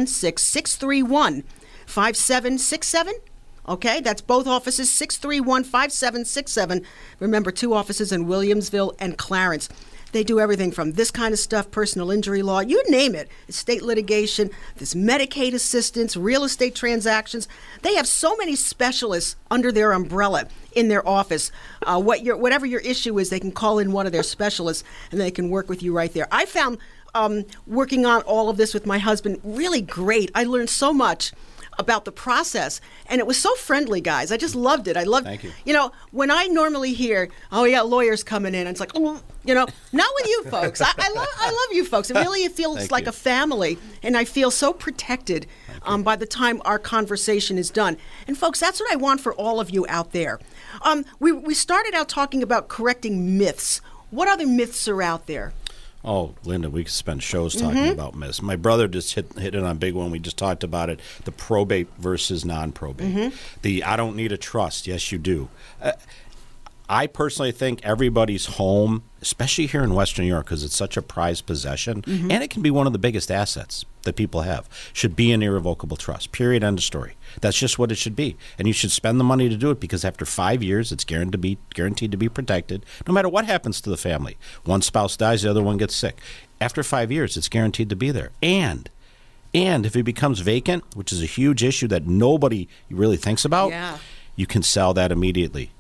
[SPEAKER 11] 716-631-5767. Okay, that's both offices, 631-5767. Remember, 2 offices in Williamsville and Clarence. They do everything from this kind of stuff, personal injury law, you name it, estate litigation, this Medicaid assistance, real estate transactions. They have so many specialists under their umbrella in their office. Whatever your issue is, they can call in one of their specialists and they can work with you right there. I found working on all of this with my husband really great. I learned so much about the process, and it was so friendly, guys. I just loved it.
[SPEAKER 18] Thank you.
[SPEAKER 11] You know, when I normally hear, oh yeah, lawyers coming in, it's like, not with you folks. I love you folks. It feels like a family, and I feel so protected by the time our conversation is done. And folks, that's what I want for all of you out there. We started out talking about correcting myths. What other myths are out there?
[SPEAKER 18] Oh, Linda, we could spend shows talking about myths. My brother just hit it on a big one. We just talked about it, the probate versus non-probate. The I don't need a trust. Yes, you do. I personally think everybody's home, especially here in Western New York, because it's such a prized possession, and it can be one of the biggest assets that people have, should be an irrevocable trust. Period. End of story. That's just what it should be. And you should spend the money to do it, because after 5 years, it's guaranteed to be protected, no matter what happens to the family. One spouse dies, the other one gets sick. After 5 years, it's guaranteed to be there. And if it becomes vacant, which is a huge issue that nobody really thinks about, you can sell that immediately.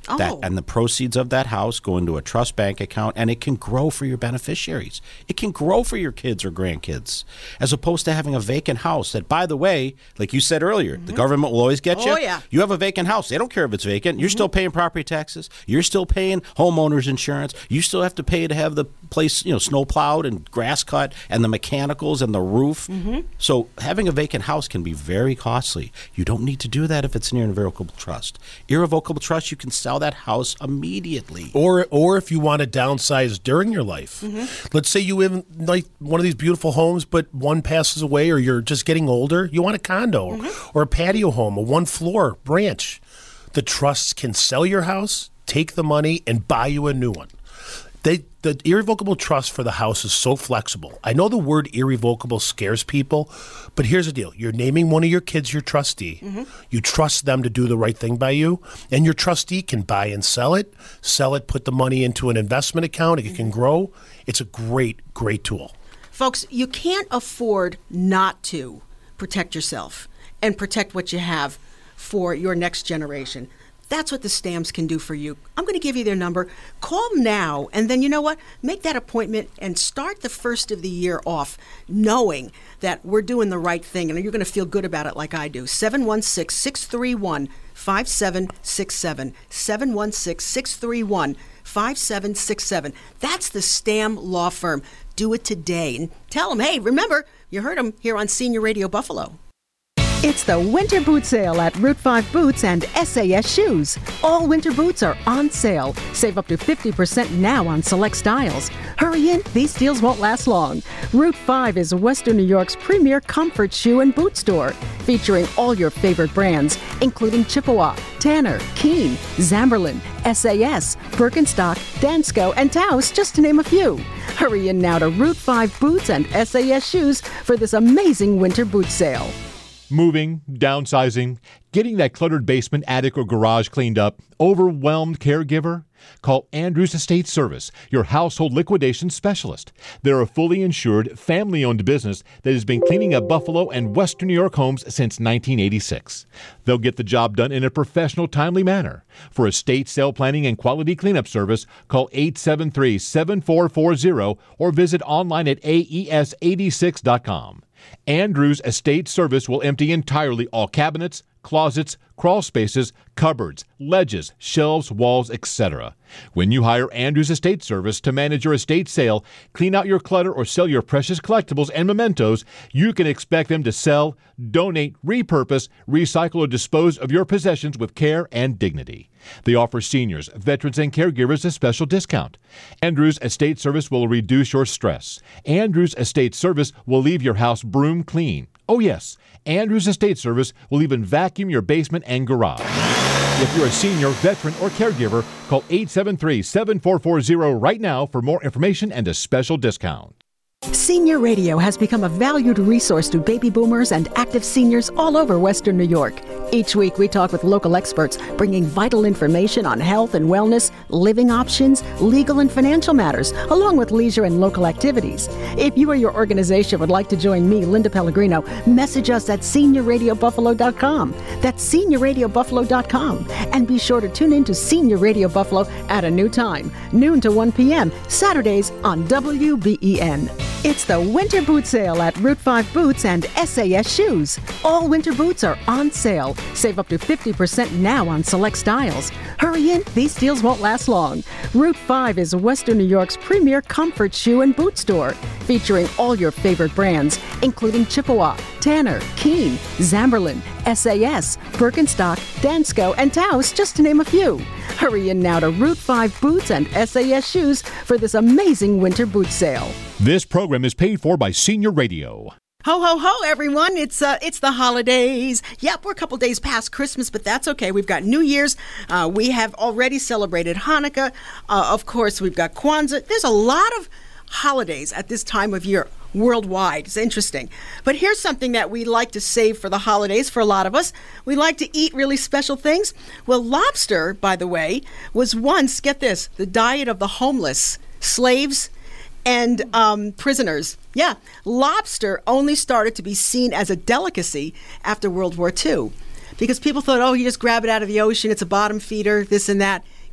[SPEAKER 18] And the proceeds of that house go into a trust bank account, and it can grow for your beneficiaries. It can grow for your kids or grandkids, as opposed to having a vacant house that, by the way, like you said earlier, the government will always get you.
[SPEAKER 11] Oh, yeah.
[SPEAKER 18] You have a vacant house. They don't care if it's vacant. You're still paying property taxes. You're still paying homeowners insurance. You still have to pay to have the place, snow plowed and grass cut and the mechanicals and the roof. So having a vacant house can be very costly. You don't need to do that if it's an irrevocable trust. Irrevocable trust, you can sell that house immediately.
[SPEAKER 19] Or if you want to downsize during your life. Let's say you live in like one of these beautiful homes, but one passes away, or you're just getting older. You want a condo or a patio home, a one-floor ranch. The trusts can sell your house, take the money, and buy you a new one. The irrevocable trust for the house is so flexible. I know the word irrevocable scares people, but here's the deal. You're naming one of your kids your trustee. You trust them to do the right thing by you, and your trustee can buy and sell it, put the money into an investment account. It can grow. It's a great, great tool.
[SPEAKER 11] Folks, you can't afford not to protect yourself and protect what you have for your next generation. That's what the Stamps can do for you. I'm going to give you their number. Call now, and then you know what? Make that appointment and start the first of the year off knowing that we're doing the right thing, and you're going to feel good about it like I do. 716-631-5767. 716-631-5767. That's the Stam Law Firm. Do it today. And tell them, hey, remember, you heard them here on Senior Radio Buffalo.
[SPEAKER 20] It's the winter boot sale at Route 5 Boots and SAS Shoes. All winter boots are on sale. Save up to 50% now on select styles. Hurry in, these deals won't last long. Route 5 is Western New York's premier comfort shoe and boot store, featuring all your favorite brands, including Chippewa, Tanner, Keen, Zamberlan, SAS, Birkenstock, Dansko, and Taos, just to name a few. Hurry in now to Route 5 Boots and SAS Shoes for this amazing winter boot sale.
[SPEAKER 9] Moving, downsizing, getting that cluttered basement, attic, or garage cleaned up, overwhelmed caregiver? Call Andrews Estate Service, your household liquidation specialist. They're a fully insured, family-owned business that has been cleaning up Buffalo and Western New York homes since 1986. They'll get the job done in a professional, timely manner. For estate sale planning and quality cleanup service, call 873-7440 or visit online at aes86.com. Andrews Estate Service will empty entirely all cabinets, closets, crawl spaces, cupboards, ledges, shelves, walls, etc. When you hire Andrews Estate Service to manage your estate sale, clean out your clutter, or sell your precious collectibles and mementos, you can expect them to sell, donate, repurpose, recycle, or dispose of your possessions with care and dignity. They offer seniors, veterans, and caregivers a special discount. Andrews Estate Service will reduce your stress. Andrews Estate Service will leave your house broom clean. Oh yes, Andrews Estate Service will even vacuum your basement and garage. If you're a senior, veteran, or caregiver, call 873-7440 right now for more information and a special discount.
[SPEAKER 20] Senior Radio has become a valued resource to baby boomers and active seniors all over Western New York. Each week we talk with local experts, bringing vital information on health and wellness, living options, legal and financial matters, along with leisure and local activities. If you or your organization would like to join me, Linda Pellegrino, message us at seniorradiobuffalo.com. That's seniorradiobuffalo.com. And be sure to tune in to Senior Radio Buffalo at a new time, noon to 1 p.m., Saturdays on WBEN. It's the winter boot sale at Route 5 Boots and SAS Shoes. All winter boots are on sale. Save up to 50% now on select styles. Hurry in, these deals won't last long. Route 5 is Western New York's premier comfort shoe and boot store, featuring all your favorite brands, including Chippewa, Tanner, Keen, Zamberlan, SAS, Birkenstock, Dansko, and Taos, just to name a few. Hurry in now to Route 5 Boots and SAS Shoes for this amazing winter boot sale.
[SPEAKER 9] This program is paid for by Senior Radio.
[SPEAKER 11] Ho, ho, ho, everyone. It's the holidays. Yep, we're a couple days past Christmas, but that's okay. We've got New Year's. We have already celebrated Hanukkah. Of course, we've got Kwanzaa. There's a lot of holidays at this time of year worldwide. It's interesting. But here's something that we like to save for the holidays for a lot of us. We like to eat really special things. Well, lobster, by the way, was once, get this, the diet of the homeless, slaves, and prisoners. Yeah, lobster only started to be seen as a delicacy after World War II because people thought, oh, you just grab it out of the ocean, it's a bottom feeder, this and that.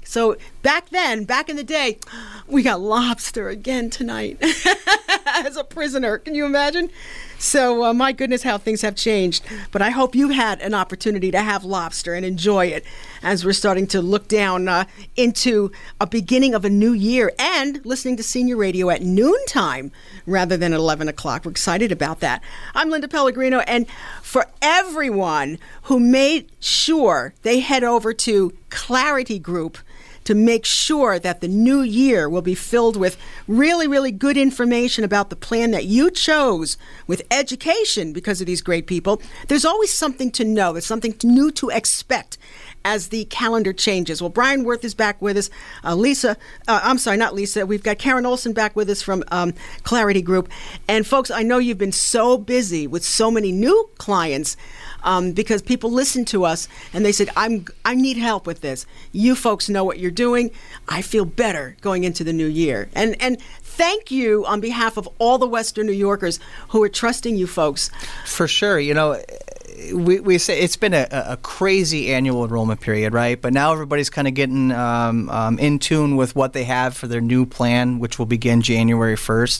[SPEAKER 11] So back in the day, we got lobster again tonight as a prisoner. Can you imagine? So my goodness, how things have changed. But I hope you had an opportunity to have lobster and enjoy it as we're starting to look down into a beginning of a new year and listening to Senior Radio at noontime rather than at 11 o'clock. We're excited about that. I'm Linda Pellegrino, and for everyone who made sure they head over to Clarity Group to make sure that the new year will be filled with really, really good information about the plan that you chose with education because of these great people. There's always something to know. There's something new to expect as the calendar changes. Well, Brian Worth is back with us. We've got Karen Olson back with us from Clarity Group. And folks, I know you've been so busy with so many new clients because people listen to us and they said, I need help with this. You folks know what you're doing. I feel better going into the new year. And thank you on behalf of all the Western New Yorkers who are trusting you folks.
[SPEAKER 21] For sure. You know, we say it's been a crazy annual enrollment period, right? But now everybody's kind of getting in tune with what they have for their new plan, which will begin January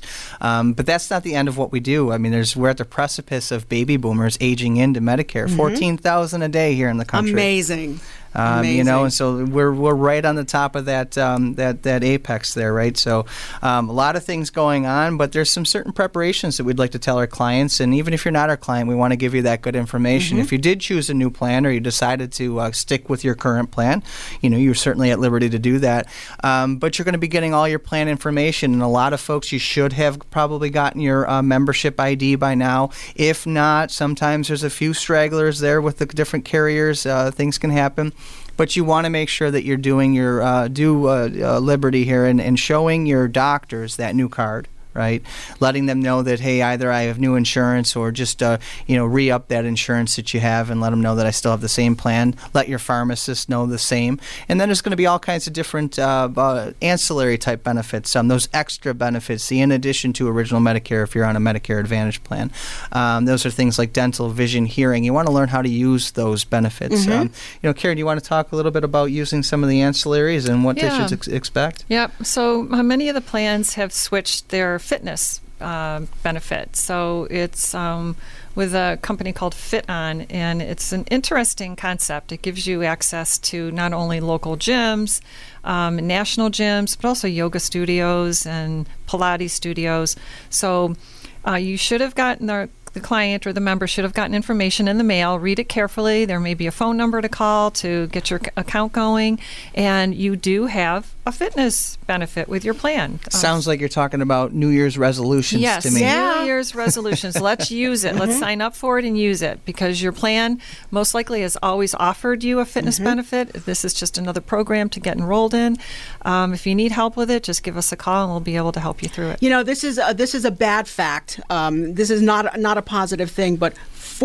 [SPEAKER 21] 1st. But that's not the end of what we do. I mean, we're at the precipice of baby boomers aging into Medicare. 14,000 a day here in the country.
[SPEAKER 11] Amazing.
[SPEAKER 21] You know, and so we're right on the top of that apex there, right? So a lot of things going on, but there's some certain preparations that we'd like to tell our clients. And even if you're not our client, we want to give you that good information. If you did choose a new plan or you decided to stick with your current plan, you know, you're certainly at liberty to do that. But you're going to be getting all your plan information, and a lot of folks, you should have probably gotten your membership ID by now. If not, sometimes there's a few stragglers there with the different carriers. Things can happen. But you want to make sure that you're doing your due liberty here and showing your doctors that new card, right? Letting them know that, hey, either I have new insurance or just, re-up that insurance that you have and let them know that I still have the same plan. Let your pharmacist know the same. And then there's going to be all kinds of different ancillary type benefits, those extra benefits, in addition to original Medicare if you're on a Medicare Advantage plan. Those are things like dental, vision, hearing. You want to learn how to use those benefits. Karen, do you want to talk a little bit about using some of the ancillaries and what they should expect?
[SPEAKER 22] Yep. So many of the plans have switched their fitness benefit. So it's with a company called FitOn, and it's an interesting concept. It gives you access to not only local gyms, national gyms, but also yoga studios and Pilates studios. So you should have gotten the client or the member should have gotten information in the mail. Read it carefully. There may be a phone number to call to get your account going, and you do have a fitness benefit with your plan.
[SPEAKER 21] Sounds like you're talking about New Year's resolutions to me.
[SPEAKER 22] Yes, New Year's resolutions. Let's use it. Let's sign up for it and use it, because your plan most likely has always offered you a fitness benefit. This is just another program to get enrolled in. If you need help with it, just give us a call and we'll be able to help you through it.
[SPEAKER 11] You know, this is a bad fact. This is not a positive thing, but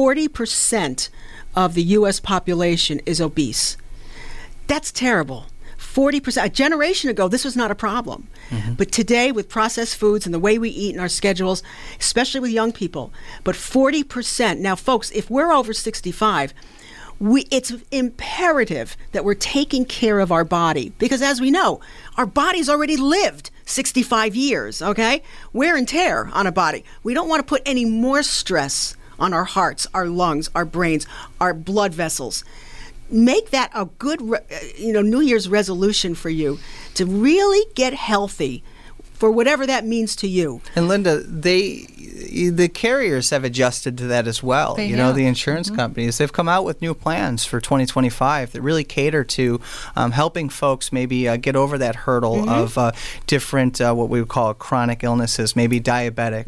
[SPEAKER 11] 40% of the U.S. population is obese. That's terrible. 40%. A generation ago, this was not a problem. But today, with processed foods and the way we eat in our schedules, especially with young people, but 40%. Now, folks, if we're over 65, it's imperative that we're taking care of our body, because as we know, our body's already lived 65 years, okay? Wear and tear on a body. We don't want to put any more stress on our hearts, our lungs, our brains, our blood vessels. Make that a good, New Year's resolution for you to really get healthy for whatever that means to you.
[SPEAKER 21] And Linda, the carriers have adjusted to that as well.
[SPEAKER 22] The
[SPEAKER 21] insurance companies, they've come out with new plans for 2025 that really cater to helping folks maybe get over that hurdle of different what we would call chronic illnesses, maybe diabetic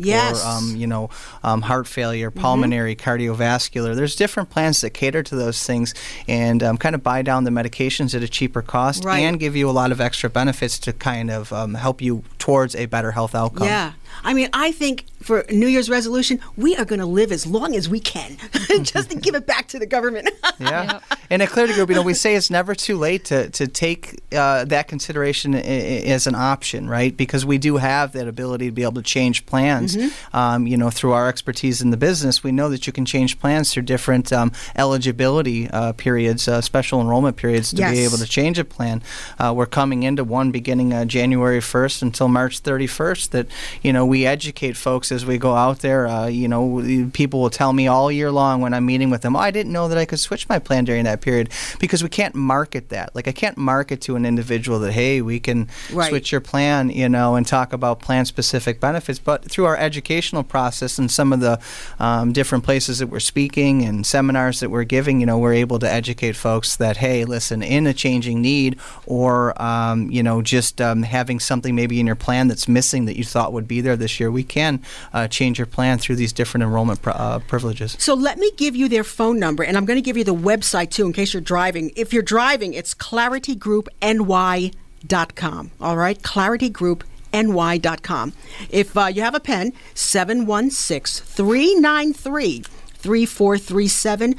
[SPEAKER 21] or heart failure, pulmonary, cardiovascular. There's different plans that cater to those things and kind of buy down the medications at a cheaper cost and give you a lot of extra benefits to kind of help you towards a better health outcome.
[SPEAKER 11] Yeah. I mean, I think for New Year's resolution, we are going to live as long as we can, just to give it back to the government.
[SPEAKER 21] Yeah. And at Clarity Group, we say it's never too late to take that consideration as an option, right? Because we do have that ability to be able to change plans. Through our expertise in the business, we know that you can change plans through different eligibility periods, special enrollment periods to be able to change a plan. We're coming into one beginning January 1st until March 31st that, we educate folks as we go out there. People will tell me all year long when I'm meeting with them, I didn't know that I could switch my plan during that period, because we can't market that. Like, I can't market to an individual that, hey, we can switch your plan, and talk about plan-specific benefits. But through our educational process and some of the different places that we're speaking and seminars that we're giving, we're able to educate folks that, hey, listen, in a changing need or, just having something maybe in your plan that's missing that you thought would be there this year, we can change your plan through these different enrollment privileges.
[SPEAKER 11] So let me give you their phone number, and I'm going to give you the website, too, in case you're driving. If you're driving, it's claritygroupny.com, all right? claritygroupny.com. If you have a pen, 716-393-3437,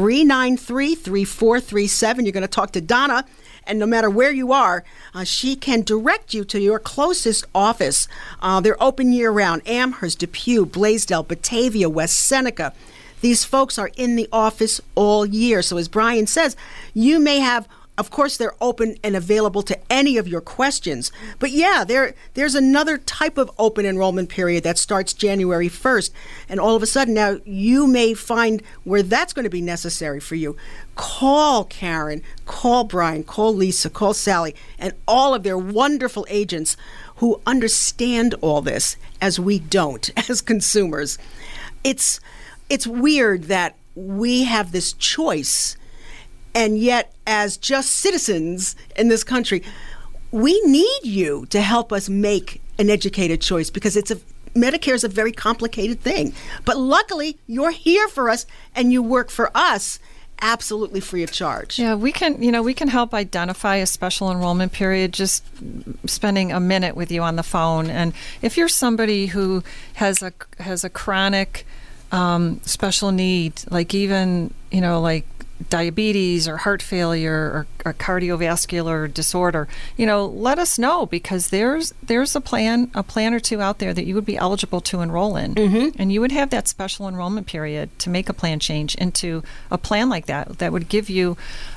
[SPEAKER 11] 393-3437. You're going to talk to Donna, and no matter where you are, she can direct you to your closest office. They're open year-round. Amherst, Depew, Blaisdell, Batavia, West Seneca. These folks are in the office all year. So as Brian says, you may have, of course, they're open and available to any of your questions. But yeah, there's another type of open enrollment period that starts January 1st. And all of a sudden now you may find where that's going to be necessary for you. Call Karen, call Brian, call Lisa, call Sally, and all of their wonderful agents who understand all this as we don't as consumers. It's weird that we have this choice, and yet as just citizens in this country, we need you to help us make an educated choice, because Medicare is a very complicated thing. But luckily, you're here for us and you work for us absolutely free of charge.
[SPEAKER 22] Yeah, we can help identify a special enrollment period just spending a minute with you on the phone. And if you're somebody who has a chronic special need, like even, like diabetes or heart failure or a cardiovascular disorder, let us know, because there's a plan or two out there that you would be eligible to enroll in. And you would have that special enrollment period to make a plan change into a plan like that would give you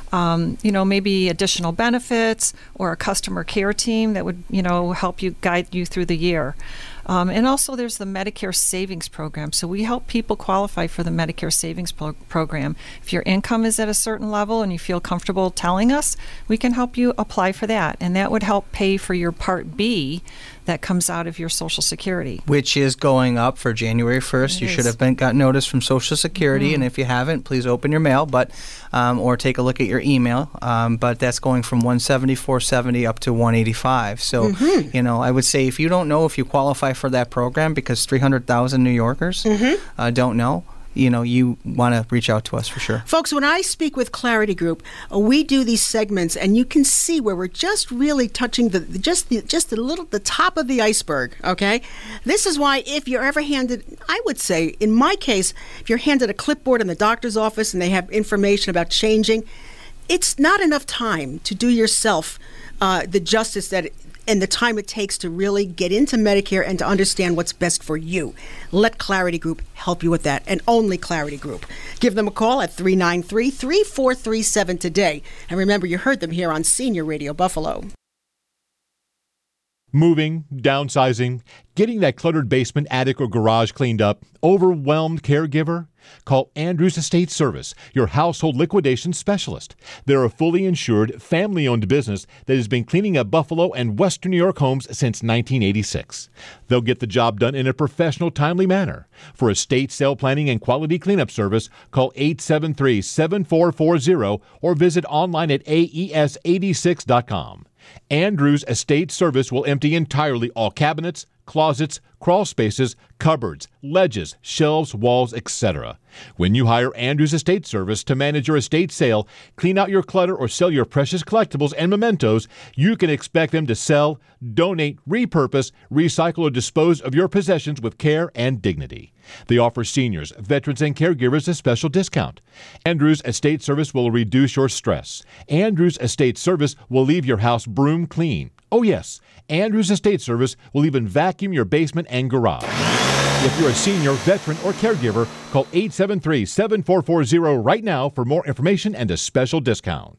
[SPEAKER 22] maybe additional benefits or a customer care team that would, help you, guide you through the year. And also there's the Medicare Savings Program. So we help people qualify for the Medicare Savings Program. If your income is at a certain level and you feel comfortable telling us, we can help you apply for that. And that would help pay for your Part B that comes out of your Social Security.
[SPEAKER 21] Which is going up for January 1st. You should have got notice from Social Security, and if you haven't, please open your mail, or take a look at your email. But that's going from $174.70 up to $185. So, I would say if you don't know if you qualify for that program, because 300,000 New Yorkers don't know, you want to reach out to us for sure.
[SPEAKER 11] Folks, when I speak with Clarity Group, we do these segments, and you can see where we're just really touching the top of the iceberg, okay? This is why if you're ever handed, I would say, in my case, if you're handed a clipboard in the doctor's office and they have information about changing, it's not enough time to do yourself the justice and the time it takes to really get into Medicare and to understand what's best for you. Let Clarity Group help you with that, and only Clarity Group. Give them a call at 393-3437 today. And remember, you heard them here on Senior Radio Buffalo.
[SPEAKER 9] Moving, downsizing, getting that cluttered basement, attic, or garage cleaned up, overwhelmed caregiver? Call Andrews Estate Service, your household liquidation specialist. They're a fully insured, family-owned business that has been cleaning up Buffalo and Western New York homes since 1986. They'll get the job done in a professional, timely manner. For estate sale planning and quality cleanup service, call 873-7440 or visit online at aes86.com. Andrews Estate Service will empty entirely all cabinets, closets, crawl spaces, cupboards, ledges, shelves, walls, etc. When you hire Andrews Estate Service to manage your estate sale, clean out your clutter, or sell your precious collectibles and mementos, you can expect them to sell, donate, repurpose, recycle, or dispose of your possessions with care and dignity. They offer seniors, veterans, and caregivers a special discount. Andrews Estate Service will reduce your stress. Andrews Estate Service will leave your house broom clean. Oh yes, Andrews Estate Service will even vacuum your basement and garage. If you're a senior, veteran, or caregiver, call 873-7440 right now for more information and a special discount.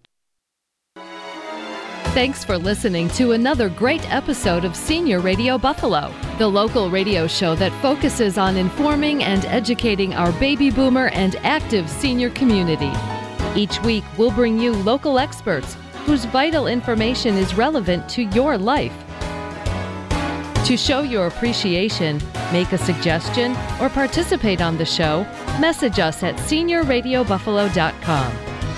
[SPEAKER 10] Thanks for listening to another great episode of Senior Radio Buffalo, the local radio show that focuses on informing and educating our baby boomer and active senior community. Each week, we'll bring you local experts whose vital information is relevant to your life. To show your appreciation, make a suggestion, or participate on the show, message us at seniorradiobuffalo.com.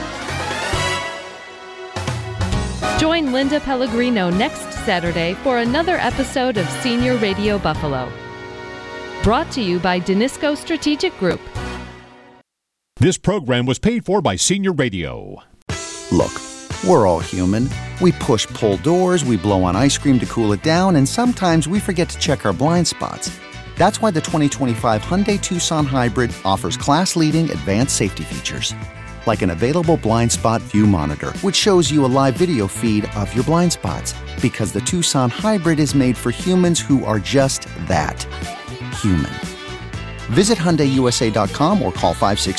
[SPEAKER 10] Join Linda Pellegrino next Saturday for another episode of Senior Radio Buffalo. Brought to you by Danisco Strategic Group.
[SPEAKER 9] This program was paid for by Senior Radio.
[SPEAKER 1] Look, we're all human. We push-pull doors, we blow on ice cream to cool it down, and sometimes we forget to check our blind spots. That's why the 2025 Hyundai Tucson Hybrid offers class-leading advanced safety features. Like an available blind spot view monitor, which shows you a live video feed of your blind spots. Because the Tucson Hybrid is made for humans who are just that, human. Visit HyundaiUSA.com or call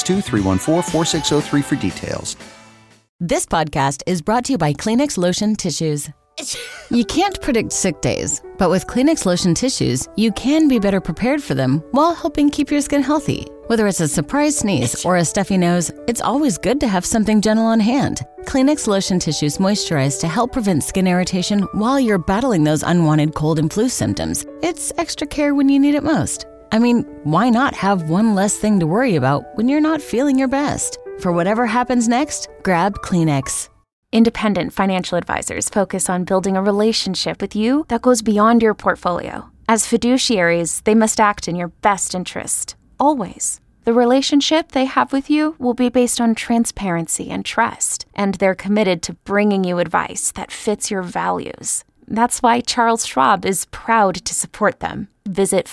[SPEAKER 1] 562-314-4603 for details.
[SPEAKER 2] This podcast is brought to you by Kleenex Lotion Tissues. You can't predict sick days, but with Kleenex Lotion Tissues, you can be better prepared for them while helping keep your skin healthy. Whether it's a surprise sneeze or a stuffy nose, it's always good to have something gentle on hand. Kleenex Lotion Tissues moisturize to help prevent skin irritation while you're battling those unwanted cold and flu symptoms. It's extra care when you need it most. I mean, why not have one less thing to worry about when you're not feeling your best? For whatever happens next, grab Kleenex.
[SPEAKER 3] Independent financial advisors focus on building a relationship with you that goes beyond your portfolio. As fiduciaries, they must act in your best interest, always. The relationship they have with you will be based on transparency and trust, and they're committed to bringing you advice that fits your values. That's why Charles Schwab is proud to support them. Visit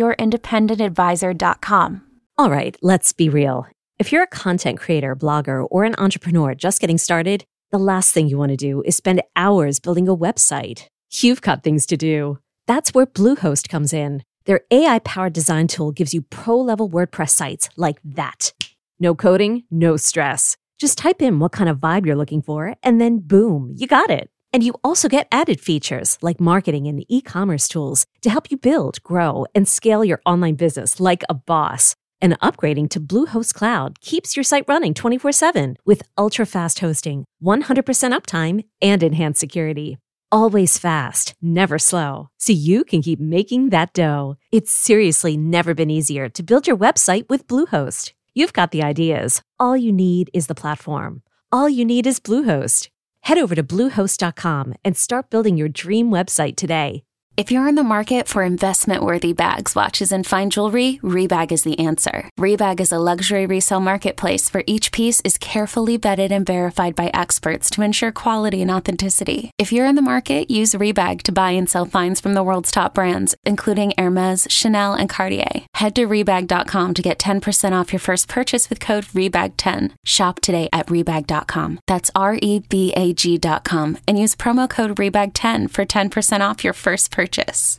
[SPEAKER 3] findyourindependengadvisor.com.
[SPEAKER 23] All right, let's be real. If you're a content creator, blogger, or an entrepreneur just getting started, the last thing you want to do is spend hours building a website. You've got things to do. That's where Bluehost comes in. Their AI-powered design tool gives you pro-level WordPress sites like that. No coding, no stress. Just type in what kind of vibe you're looking for, and then boom, you got it. And you also get added features like marketing and e-commerce tools to help you build, grow, and scale your online business like a boss. And upgrading to Bluehost Cloud keeps your site running 24/7 with ultra-fast hosting, 100% uptime, and enhanced security. Always fast, never slow, so you can keep making that dough. It's seriously never been easier to build your website with Bluehost. You've got the ideas. All you need is the platform. All you need is Bluehost. Head over to Bluehost.com and start building your dream website today.
[SPEAKER 3] If you're in the market for investment-worthy bags, watches, and fine jewelry, Rebag is the answer. Rebag is a luxury resale marketplace where each piece is carefully vetted and verified by experts to ensure quality and authenticity. If you're in the market, use Rebag to buy and sell finds from the world's top brands, including Hermes, Chanel, and Cartier. Head to Rebag.com to get 10% off your first purchase with code REBAG10. Shop today at Rebag.com. That's REBAG.com and use promo code REBAG10 for 10% off your first purchase.